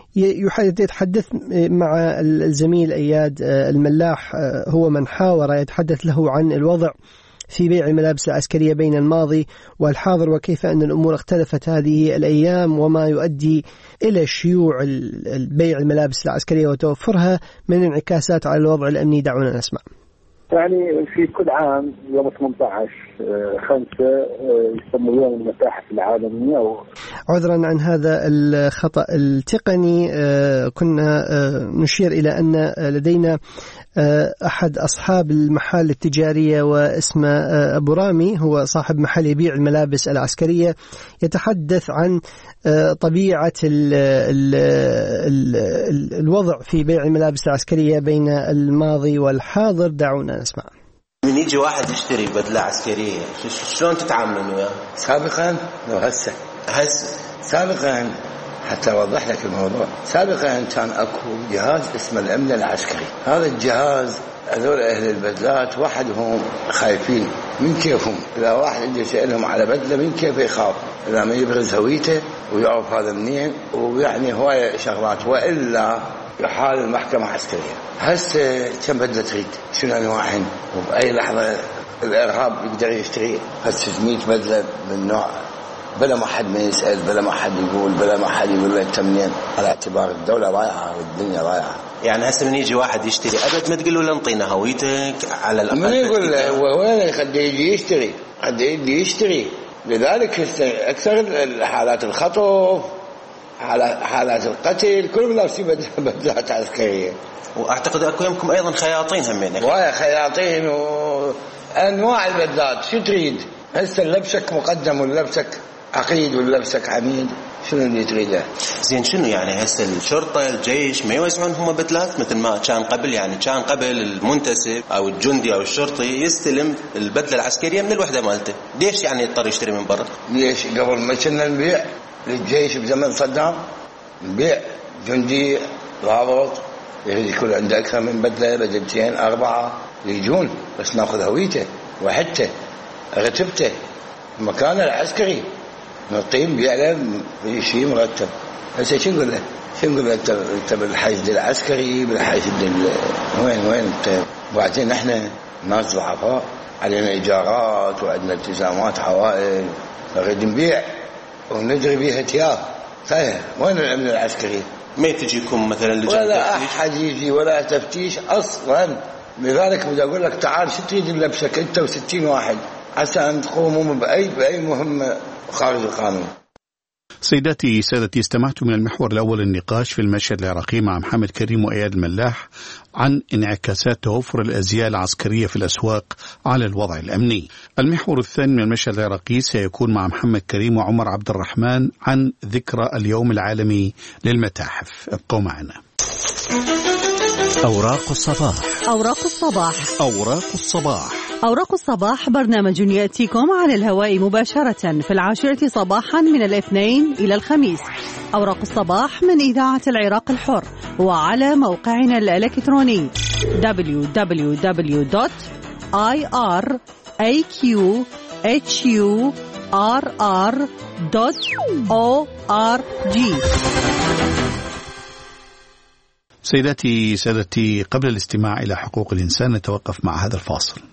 يتحدث مع الزميل أياد الملاح، هو من حاور يتحدث له عن الوضع في بيع الملابس العسكرية بين الماضي والحاضر، وكيف أن الأمور اختلفت هذه الأيام، وما يؤدي إلى شيوع بيع الملابس العسكرية وتوفرها من انعكاسات على الوضع الأمني. دعونا نسمع. يعني في كل عام يوم ثمانية عشر خمسة يسمى يوم المتاحف العالمية. و... عذرا عن هذا الخطأ التقني، كنا نشير إلى أن لدينا أحد أصحاب المحال التجارية واسمه أبو رامي، هو صاحب محل يبيع الملابس العسكرية، يتحدث عن طبيعة ال ال ال ال الوضع في بيع الملابس العسكرية بين الماضي والحاضر. دعونا نسمع. من يجي واحد يشتري بدلة عسكرية شلون تتعاملون وياه؟ سابقا لو هسه هسه سابقا حتى أوضح لك الموضوع. سابقا كان أكو جهاز اسمه الأمن العسكري. هذا الجهاز هذول أهل البدلات وحدهم خايفين من كيفهم، إذا واحد عنده يسألهم على بدلة من كيف يخاف، إذا ما يبرز هويته ويعرف هذا منين، ويعني هواية شغلات، وإلا يحال المحكمة عسكرية. هسه كم بدلة تريد، شنو أنواعهن، وبأي لحظة الإرهاب يقدر يشتري هسه ستمية بدلة من نوع، بلا ما حد ما يسأل، بلا ما حد يقول، بلا ما حد يقول له تمنين، على اعتبار الدولة ضايعة والدنيا ضايعة. يعني هسه من يجي واحد يشتري أبد ما تقول له انطينا هويتك على الأقل، من يقول له وين قد يجي يشتري، قد يجي يشتري. لذلك أكثر الحالات الخطف، حالات القتل، كلهم لابسين بدلات عسكرية. وأعتقد أكو يمكم أيضا خياطين همينك. ويا خياطين وأنواع البدلات. شو تريد هسه، لبسك مقدم ولبسك عقيد ولبسك عميد، شنو اللي تريده؟ زين شنو يعني هسه الشرطة الجيش ما يوزعون هم بدلات مثل ما كان قبل؟ يعني كان قبل المنتسب أو الجندي أو الشرطي يستلم البدلة العسكرية من الوحدة مالته، ليش يعني يضطر يشتري من برا؟ ليش قبل ما كنا نبيع للجيش بزمن صدام، نبيع جندي ضابط يريد يكون عنده أكثر من بدلة، بدلتين أربعة، يجون بس ناخذ هويته وحدته رتبته مكانه العسكري، نعطيه بيع له شيء مرتب. هسه شو نقول له؟ يقول أنت أنت بالحشد العسكري بالحشد وين وين أنت. وبعدين نحن ناس ضعفاء علينا إيجارات وعندنا التزامات عوائل نريد نبيع وندري بيها تياب. صحيح وين الأمن العسكري؟ ما تجيكم مثلا لجنة ولا أحد يجي ولا تفتيش أصلا. لذلك بدي أقول لك تعال شو تريد نلبسك أنت وستين واحد عشان تقوموا بأي بأي مهمة خارج القانون. سيداتي سادتي، استمعتم من المحور الأول النقاش في المشهد العراقي مع محمد كريم وإياد الملاح عن انعكاسات توفر الأزياء العسكرية في الأسواق على الوضع الأمني. المحور الثاني من المشهد العراقي سيكون مع محمد كريم وعمر عبد الرحمن عن ذكرى اليوم العالمي للمتاحف. ابقوا معنا. أوراق الصباح. أوراق الصباح. أوراق الصباح. أوراق الصباح برنامج يأتيكم على الهواء مباشرة في العاشرة صباحا من الاثنين إلى الخميس. أوراق الصباح من إذاعة العراق الحر وعلى موقعنا الإلكتروني دبليو دبليو دبليو دوت آي آر إيه كيو إتش يو آر آر دوت أو آر جي. سيداتي سادتي، قبل الاستماع إلى حقوق الإنسان نتوقف مع هذا الفاصل.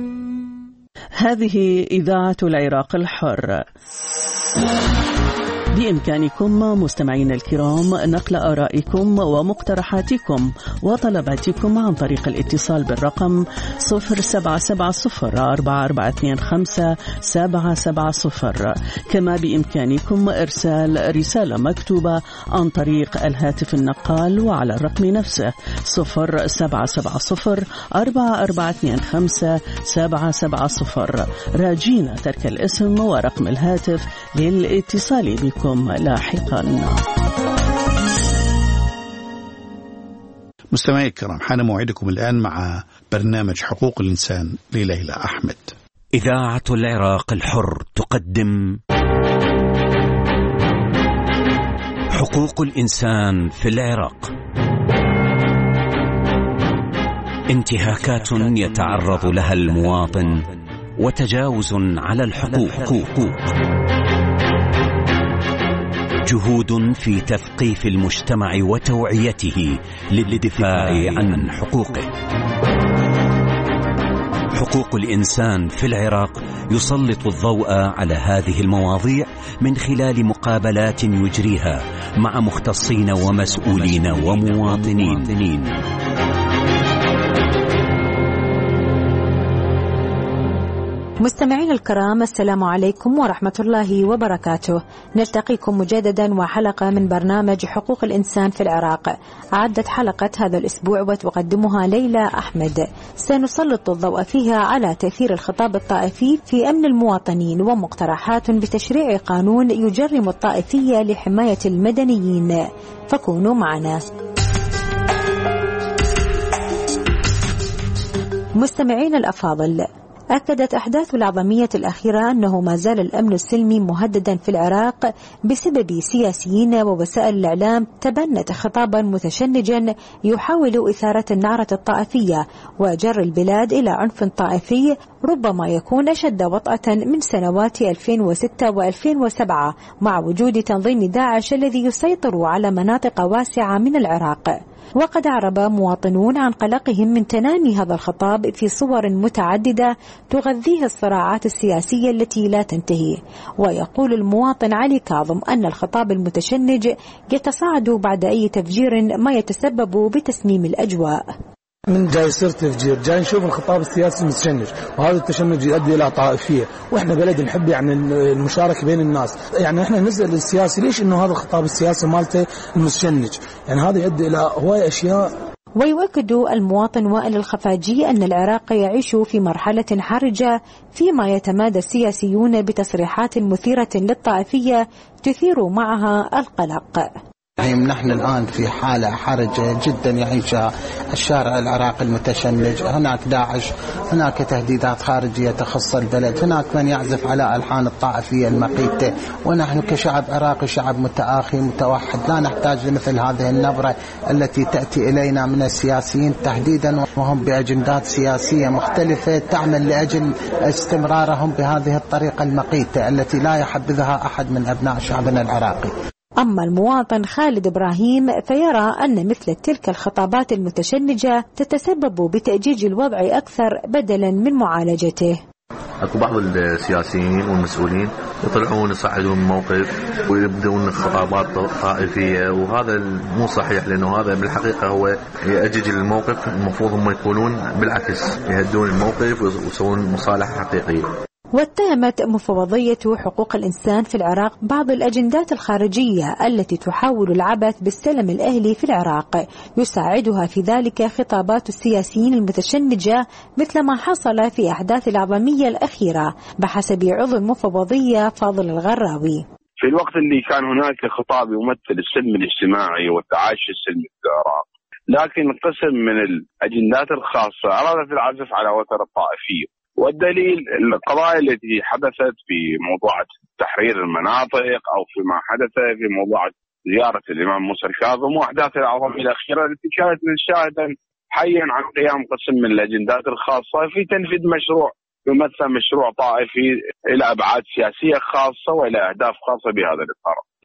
هذه إذاعة العراق الحر. بإمكانكم مستمعين الكرام نقل آرائكم ومقترحاتكم وطلباتكم عن طريق الاتصال بالرقم صفر سبعة سبعة صفر أربعة أربعة اثنين خمسة سبعة سبعة صفر. كما بإمكانكم إرسال رسالة مكتوبة عن طريق الهاتف النقال وعلى الرقم نفسه صفر سبعة سبعة صفر أربعة أربعة اثنين خمسة سبعة سبعة صفر. راجينا ترك الاسم ورقم الهاتف للاتصال بكم لاحقا. مستمعي الكرام، حان موعدكم الآن مع برنامج حقوق الإنسان لليلى أحمد. إذاعة العراق الحر تقدم حقوق الإنسان في العراق. انتهاكات يتعرض لها المواطن وتجاوز على الحقوق، جهود في تثقيف المجتمع وتوعيته للدفاع عن حقوقه. حقوق الإنسان في العراق يسلط الضوء على هذه المواضيع من خلال مقابلات يجريها مع مختصين ومسؤولين ومواطنين. مستمعين الكرام، السلام عليكم ورحمة الله وبركاته. نلتقيكم مجددا وحلقة من برنامج حقوق الإنسان في العراق. أعدت حلقة هذا الأسبوع وتقدمها ليلى أحمد. سنسلط الضوء فيها على تأثير الخطاب الطائفي في أمن المواطنين ومقترحات بتشريع قانون يجرم الطائفية لحماية المدنيين، فكونوا معنا. مستمعين الأفاضل، أكدت أحداث العظمية الأخيرة أنه ما زال الأمن السلمي مهددا في العراق بسبب سياسيين ووسائل الإعلام تبنت خطابا متشنجا يحاول إثارة النعرة الطائفية وجر البلاد إلى عنف طائفي ربما يكون أشد وطأة من سنوات ألفين وستة وألفين وسبعة مع وجود تنظيم داعش الذي يسيطر على مناطق واسعة من العراق. وقد أعرب مواطنون عن قلقهم من تنامي هذا الخطاب في صور متعددة تغذيه الصراعات السياسية التي لا تنتهي. ويقول المواطن علي كاظم أن الخطاب المتشنج يتصاعد بعد أي تفجير ما يتسبب بتسميم الأجواء. من جاي يصير تفجير، جاي نشوف الخطاب السياسي متشنج، وهذا التشنج يؤدي إلى طائفية، وإحنا بلد نحب يعني المشاركة بين الناس. يعني إحنا نسأل السياسي ليش إنه هذا الخطاب السياسي مالته متشنج؟ يعني هذا يؤدي إلى هواية أشياء. ويؤكد المواطن وائل الخفاجي أن العراق يعيش في مرحلة حرجة فيما يتمادى السياسيون بتصريحات مثيرة للطائفية تثير معها القلق. نحن الآن في حالة حرجة جدا يعيشها الشارع العراقي المتشنج. هناك داعش، هناك تهديدات خارجية تخص البلد، هناك من يعزف على ألحان الطائفية المقيتة، ونحن كشعب عراقي شعب متآخي متوحد لا نحتاج لمثل هذه النبرة التي تأتي إلينا من السياسيين تحديدا وهم بأجندات سياسية مختلفة تعمل لأجل استمرارهم بهذه الطريقة المقيتة التي لا يحبذها أحد من أبناء شعبنا العراقي. أما المواطن خالد إبراهيم فيرى أن مثل تلك الخطابات المتشنجة تتسبب بتأجيج الوضع أكثر بدلا من معالجته. اكو بعض السياسيين والمسؤولين يطلعون يصعدون موقف ويبدون خطابات طائفيه، وهذا مو صحيح، لانه هذا بالحقيقه هو يأجج الموقف. المفروض هم يكونون بالعكس يهدون الموقف ويسوون مصالحه حقيقيه. واتهمت مفوضية حقوق الإنسان في العراق بعض الأجندات الخارجية التي تحاول العبث بالسلم الأهلي في العراق، يساعدها في ذلك خطابات السياسيين المتشنجة مثل ما حصل في أحداث العظمية الأخيرة بحسب عضو المفوضية فاضل الغراوي. في الوقت اللي كان هناك خطاب يمثل السلم الاجتماعي والتعايش السلمي في العراق، لكن قسم من الأجندات الخاصة أرادت العزف على وتر الطائفية، والدليل القضايا التي حدثت في موضوع تحرير المناطق أو فيما حدث في موضوع زيارة الإمام موسى الكاظم وأحداث العظمية الأخيرة التي كانت شاهدا حيا عن قيام قسم من الأجندات الخاصة في تنفيذ مشروع يمثل مشروع طائفي إلى أبعاد سياسية خاصة وإلى أهداف خاصة بهذا الإطار.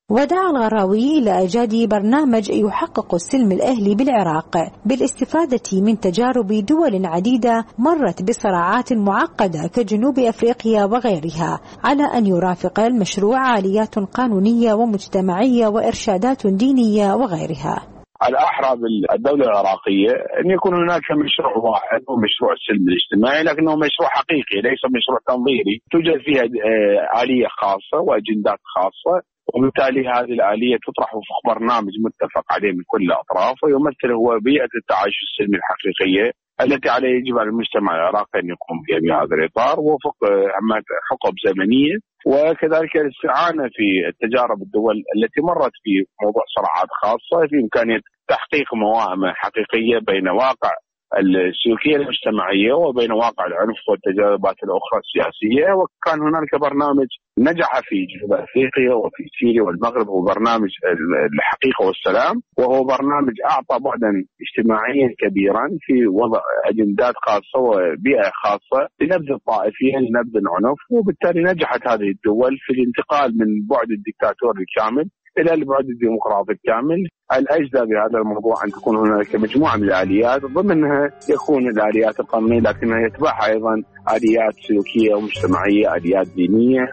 ودعا الغراوي إلى إيجاد برنامج يحقق السلم الأهلي بالعراق بالاستفادة من تجارب دول عديدة مرت بصراعات معقدة كجنوب أفريقيا وغيرها، على أن يرافق المشروع آليات قانونية ومجتمعية وإرشادات دينية وغيرها. الأحرى بالدولة العراقية أن يكون هناك مشروع واحد ومشروع السلم الاجتماعي، لكنه مشروع حقيقي ليس مشروع تنظيري توجد فيها آلية خاصة وأجندات خاصة، وبالتالي هذه الآلية تطرح وفق برنامج متفق عليه من كل الأطراف، ويمثل هو بيئة التعايش السلمي الحقيقية التي عليه يجب على المجتمع العراقي أن يقوم بها بهذا الإطار وفق حقب زمنية، وكذلك الاستعانة في التجارب الدول التي مرت في موضوع صراعات خاصة في إمكانية تحقيق موائمة حقيقية بين واقع السلوكية المجتمعية وبين واقع العنف والتجاربات الأخرى السياسية. وكان هناك برنامج نجح في جنوب أفريقيا وفي سوريا والمغرب، هو برنامج الحقيقة والسلام، وهو برنامج أعطى بعدا اجتماعيا كبيرا في وضع أجندات خاصة وبيئة خاصة لنبذ الطائفية لنبذ العنف، وبالتالي نجحت هذه الدول في الانتقال من بعد الدكتاتور الكامل إلى البعد الديمقراطي الكامل. الأجدى بهذا الموضوع أن تكون هناك مجموعة من الآليات، ضمنها يكون الآليات القانونية لكنها يتبعها أيضا آليات سلوكية ومجتمعية، آليات دينية.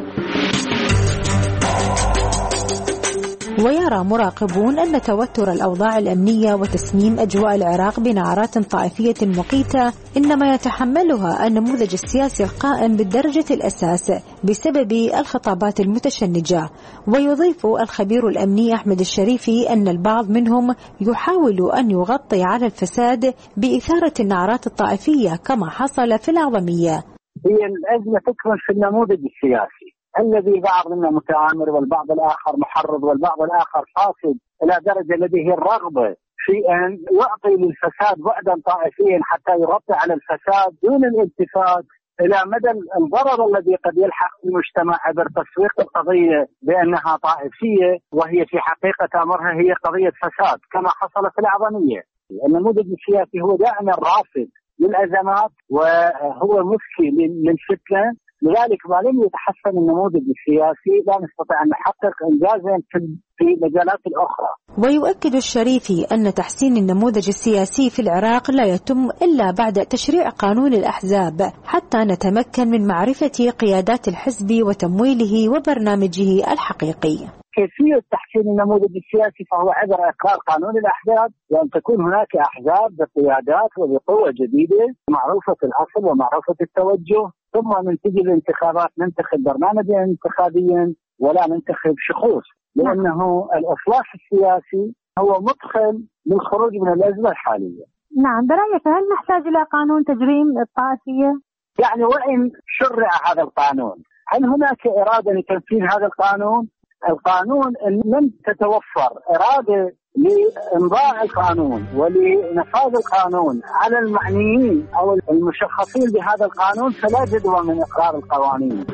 ويرى مراقبون أن توتر الأوضاع الأمنية وتسميم أجواء العراق بنعرات طائفية مقيتة إنما يتحملها النموذج السياسي القائم بالدرجة الأساس بسبب الخطابات المتشنجة. ويضيف الخبير الأمني أحمد الشريفي أن البعض منهم يحاول أن يغطي على الفساد بإثارة النعرات الطائفية كما حصل في الأعظمية. هي الأزمة تكمن في النموذج السياسي الذي بعض منا متآمر والبعض الآخر محرض والبعض الآخر فاسد إلى درجة لديه الرغبة في أن يعطي للفساد بعدا طائفيا حتى يغطي على الفساد دون الالتفات إلى مدى الضرر الذي قد يلحق المجتمع عبر تسويق القضية بأنها طائفية وهي في حقيقة أمرها هي قضية فساد كما حصل في الأعظمية. النموذج السياسي هو دائما رافض للأزمات وهو مفكي للفتنة، لذلك ما لم يتحسن النموذج السياسي لا نستطيع أن نحقق إنجازا في المجالات الأخرى. ويؤكد الشريفي أن تحسين النموذج السياسي في العراق لا يتم إلا بعد تشريع قانون الأحزاب حتى نتمكن من معرفة قيادات الحزب وتمويله وبرنامجه الحقيقي. كيفية تحسين النموذج السياسي فهو عبر إقرار قانون الأحزاب وأن تكون هناك أحزاب بقيادات وبقوة جديدة معروفة الأصل ومعروفة التوجه، ثم من تجي الانتخابات ننتخب برنامجا انتخابيا ولا ننتخب شخوص، لأنه الإصلاح السياسي هو مدخل للخروج من الأزمة الحالية. نعم، برأيك هل نحتاج إلى قانون تجريم الطائفية؟ يعني وإن شرع هذا القانون هل هناك إرادة لتنفيذ هذا القانون؟ القانون إن لم تتوفر إرادة لإمضاء القانون ولنفاذ القانون على المعنيين أو المشخصين بهذا القانون فلا جدوى من إقرار القوانين.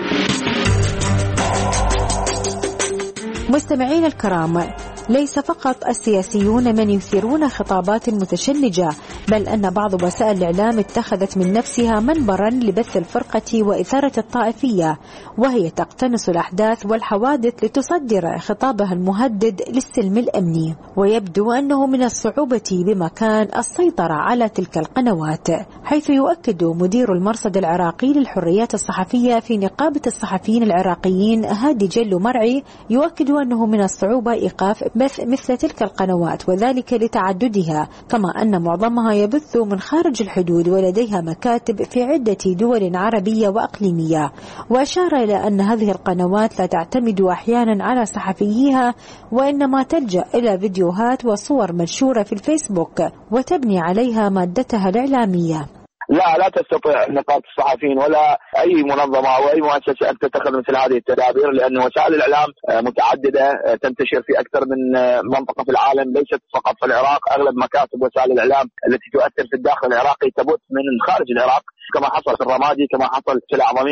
مستمعين الكرام، ليس فقط السياسيون من يثيرون خطابات متشنجة، بل أن بعض وسائل الإعلام اتخذت من نفسها منبرا لبث الفرقة وإثارة الطائفية، وهي تقتنص الأحداث والحوادث لتصدر خطابها المهدد للسلم الأمني. ويبدو أنه من الصعوبة بمكان السيطرة على تلك القنوات، حيث يؤكد مدير المرصد العراقي للحريات الصحفية في نقابة الصحفيين العراقيين هادي جلو مرعي، يؤكد أنه من الصعوبة إيقاف بث مثل تلك القنوات وذلك لتعددها، كما أن معظمها يبث من خارج الحدود ولديها مكاتب في عدة دول عربية وأقليمية. وأشار إلى أن هذه القنوات لا تعتمد أحيانا على صحفييها وإنما تلجأ إلى فيديوهات وصور منشورة في الفيسبوك وتبني عليها مادتها الإعلامية. لا لا تستطيع نقابة الصحفيين ولا أي منظمة أو أي مؤسسة أن تتخذ مثل هذه التدابير، لأن وسائل الإعلام متعددة تنتشر في أكثر من منطقة في العالم، ليست فقط في العراق. أغلب مكاتب وسائل الإعلام التي تؤثر في الداخل العراقي تبث من خارج العراق، كما حصل في الرمادي كما حصل في الأعظمية.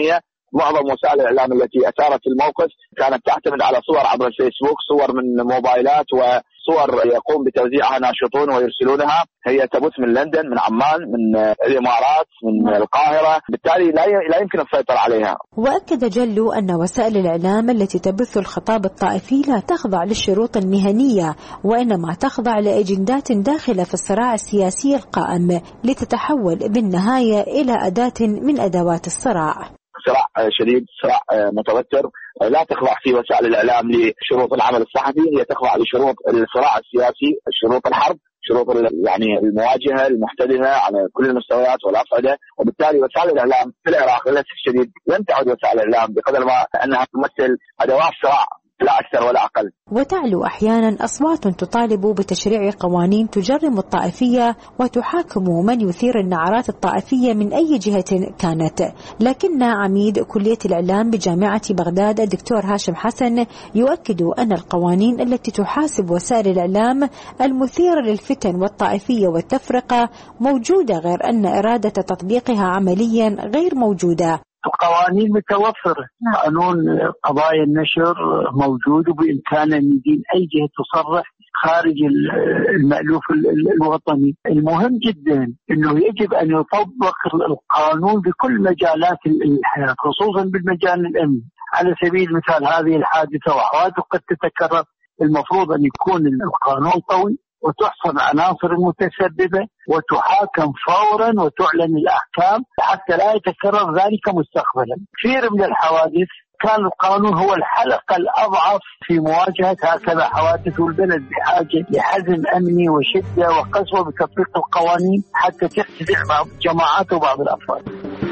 معظم وسائل الإعلام التي أثارت الموقف كانت تعتمد على صور عبر الفيسبوك، صور من موبايلات وصور يقوم بتوزيعها ناشطون ويرسلونها. هي تبث من لندن، من عمان، من الإمارات، من القاهرة، بالتالي لا يمكن السيطرة عليها. وأكد جلو أن وسائل الإعلام التي تبث الخطاب الطائفي لا تخضع للشروط المهنية، وإنما تخضع لأجندات داخلة في الصراع السياسي القائم لتتحول بالنهاية إلى أداة من أدوات الصراع. صراع شديد، صراع متوتر، لا تخضع في وسائل الإعلام لشروط العمل الصحفي، هي تخضع لشروط الصراع السياسي، شروط الحرب، شروط يعني المواجهة المحتدمة على كل المستويات والأصعدة. وبالتالي وسائل الإعلام في العراق للأسف الشديد لم تعد وسائل الإعلام بقدر ما أنها تمثل أدوات صراع لا أكثر ولا أقل. وتعلو أحيانا أصوات تطالب بتشريع قوانين تجرم الطائفية وتحاكم من يثير النعرات الطائفية من أي جهة كانت. لكن عميد كلية الإعلام بجامعة بغداد الدكتور هاشم حسن يؤكد أن القوانين التي تحاسب وسائل الإعلام المثيرة للفتن والطائفية والتفرقة موجودة، غير أن إرادة تطبيقها عمليا غير موجودة. القوانين متوفرة، قانون قضايا النشر موجود وبإمكانه أن يدين أي جهة تصرح خارج المألوف الوطني. المهم جدا أنه يجب أن يطبق القانون بكل مجالات الحياة، خصوصا بالمجال الأمني. على سبيل المثال هذه الحادثة وحوادث قد تتكرر، المفروض أن يكون القانون قوي وتحصل عناصر المتسببة وتحاكم فورا وتعلن الأحكام حتى لا يتكرر ذلك مستقبلا. كثير من الحوادث كان القانون هو الحلقة الأضعف في مواجهة هكذا حوادث، والبلد بحاجة لحزم أمني وشدة وقسوة بتطبيق القوانين حتى تخدع بعض الجماعات وبعض الأفراد.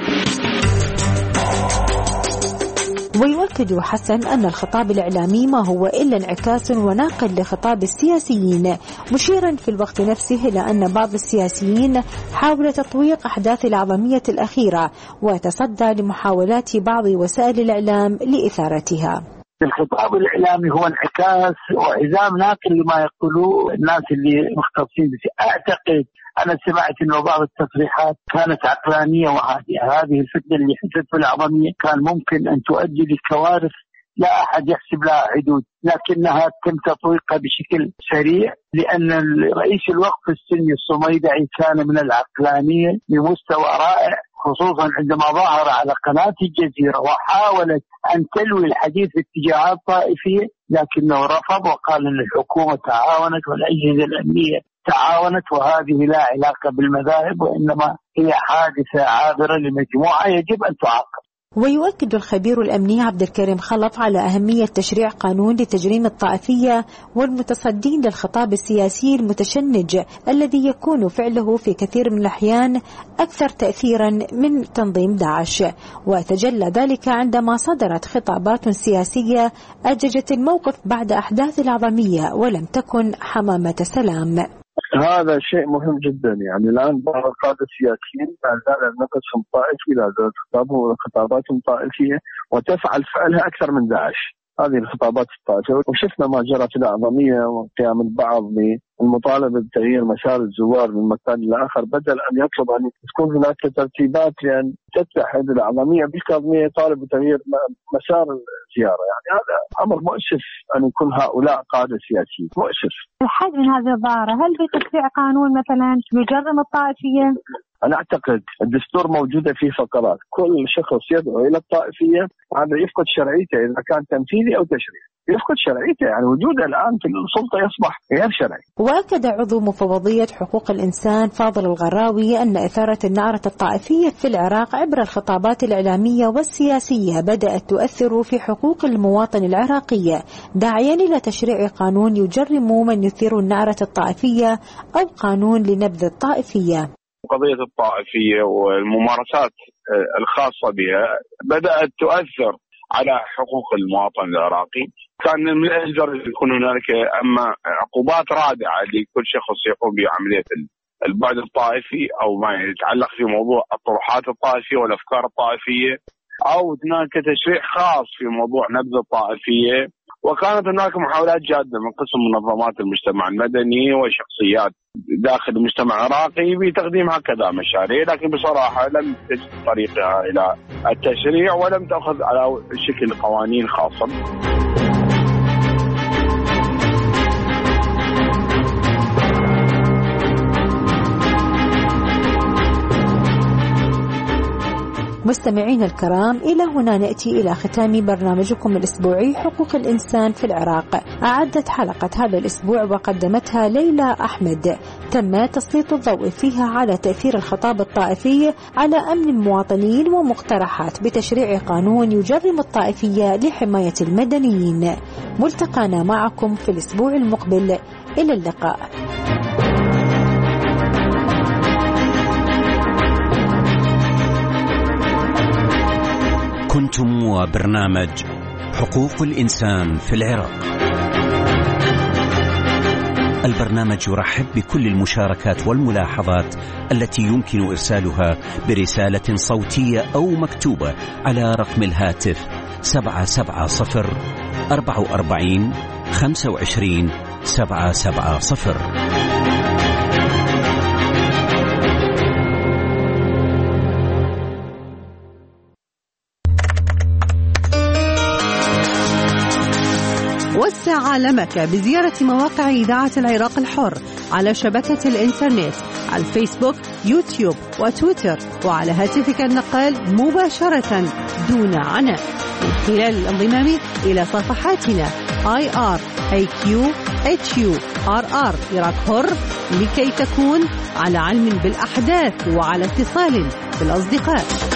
ويؤكد حسن أن الخطاب الإعلامي ما هو إلا انعكاس وناقل لخطاب السياسيين، مشيرا في الوقت نفسه إلى أن بعض السياسيين حاول تطويق أحداث العظمية الأخيرة وتصدى لمحاولات بعض وسائل الإعلام لإثارتها. الخطاب الإعلامي هو انعكاس وعزام ناقل لما يقولوه الناس اللي مختصين به. أعتقد أنا سمعت أنه بعض التصريحات كانت عقلانية وهادئة. هذه الفتنة اللي حدثت في العظمية كان ممكن أن تؤدي لكوارث لا أحد يحسب لها حدود، لكنها تم تطويقها بشكل سريع لأن رئيس الوقف السني الصميدعي كان من العقلانية بمستوى رائع، خصوصا عندما ظهر على قناة الجزيرة وحاولت أن تلوي الحديث باتجاهات طائفية، لكنه رفض وقال أن الحكومة تعاونت والأجهزة الأمنية تعاونت وهذه لا علاقة بالمذاهب وإنما هي حادثة عابرة لمجموعة يجب أن تعاقب. ويؤكد الخبير الأمني عبد الكريم خلف على أهمية تشريع قانون لتجريم الطائفية والمتصدين للخطاب السياسي المتشنج الذي يكون فعله في كثير من الأحيان أكثر تأثيرا من تنظيم داعش، وتجلى ذلك عندما صدرت خطابات سياسية أججت الموقف بعد أحداث العظمية ولم تكن حمامة سلام. هذا شيء مهم جدا. يعني الآن بعض القادة السياسيين لا زال نقصهم طائفي، لا زالت خطاباتهم طائفية وتفعل فعلها أكثر من داعش هذه الخطابات الطائفية. وشفنا ما جرى في الأعظمية وقيام البعض بالمطالبة بتغيير مسار الزوار من مكان إلى آخر بدل أن يطلب أن تكون هناك ترتيبات لأن تتحد الأعظمية بالكاظمية يطالب بتغيير مسار الزيارة. يعني هذا أمر مؤسف أن يكون هؤلاء قادة سياسيين، مؤسف. الحد من هذه الظاهرة، هل في تشريع قانون مثلا يجرم الطائفية؟ أنا أعتقد الدستور موجودة فيه فقرات كل شخص يدعو إلى الطائفية هذا يفقد شرعيته إذا كان تنفيذي أو تشريعي، يفقد شرعيته. يعني وجوده الآن في السلطة يصبح غير شرعي. وأكد عضو مفوضية حقوق الإنسان فاضل الغراوي أن إثارة النعرة الطائفية في العراق عبر الخطابات الإعلامية والسياسية بدأت تؤثر في حقوق المواطن العراقي، داعيا إلى تشريع قانون يجرم من يثير النعرة الطائفية أو قانون لنبذ الطائفية. قضية الطائفية والممارسات الخاصة بها بدأت تؤثر على حقوق المواطن العراقي. كان من الأجدر يكون هنالك أما عقوبات رادعة لكل شخص يقوم بعملية البعد الطائفي أو ما يتعلق في موضوع الطروحات الطائفية والأفكار الطائفية، أو هناك تشريع خاص في موضوع نبذ الطائفية وكانت هناك محاولات جادة من قسم منظمات المجتمع المدني وشخصيات داخل المجتمع العراقي بتقديم هكذا مشاريع، لكن بصراحة لم تجد طريقها إلى التشريع ولم تأخذ على شكل قوانين خاصة. مستمعين الكرام، إلى هنا نأتي إلى ختام برنامجكم الأسبوعي حقوق الإنسان في العراق. أعدت حلقة هذا الأسبوع وقدمتها ليلى أحمد. تم تسليط الضوء فيها على تأثير الخطاب الطائفي على أمن المواطنين ومقترحات بتشريع قانون يجرم الطائفية لحماية المدنيين. ملتقانا معكم في الأسبوع المقبل، إلى اللقاء. كنتم وبرنامج حقوق الإنسان في العراق. البرنامج يرحب بكل المشاركات والملاحظات التي يمكن إرسالها برسالة صوتية أو مكتوبة على رقم الهاتف سبعة سبعة صفر أربعة وأربعين خمسة وعشرين سبعة سبعة صفر. وسع عالمك بزيارة مواقع إذاعة العراق الحر على شبكة الإنترنت، على الفيسبوك، يوتيوب وتويتر، وعلى هاتفك النقال مباشرة دون عناء من خلال الانضمام إلى صفحاتنا آي آر إيه كيو إتش يو آر آر عراق حر، لكي تكون على علم بالأحداث وعلى اتصال بالأصدقاء.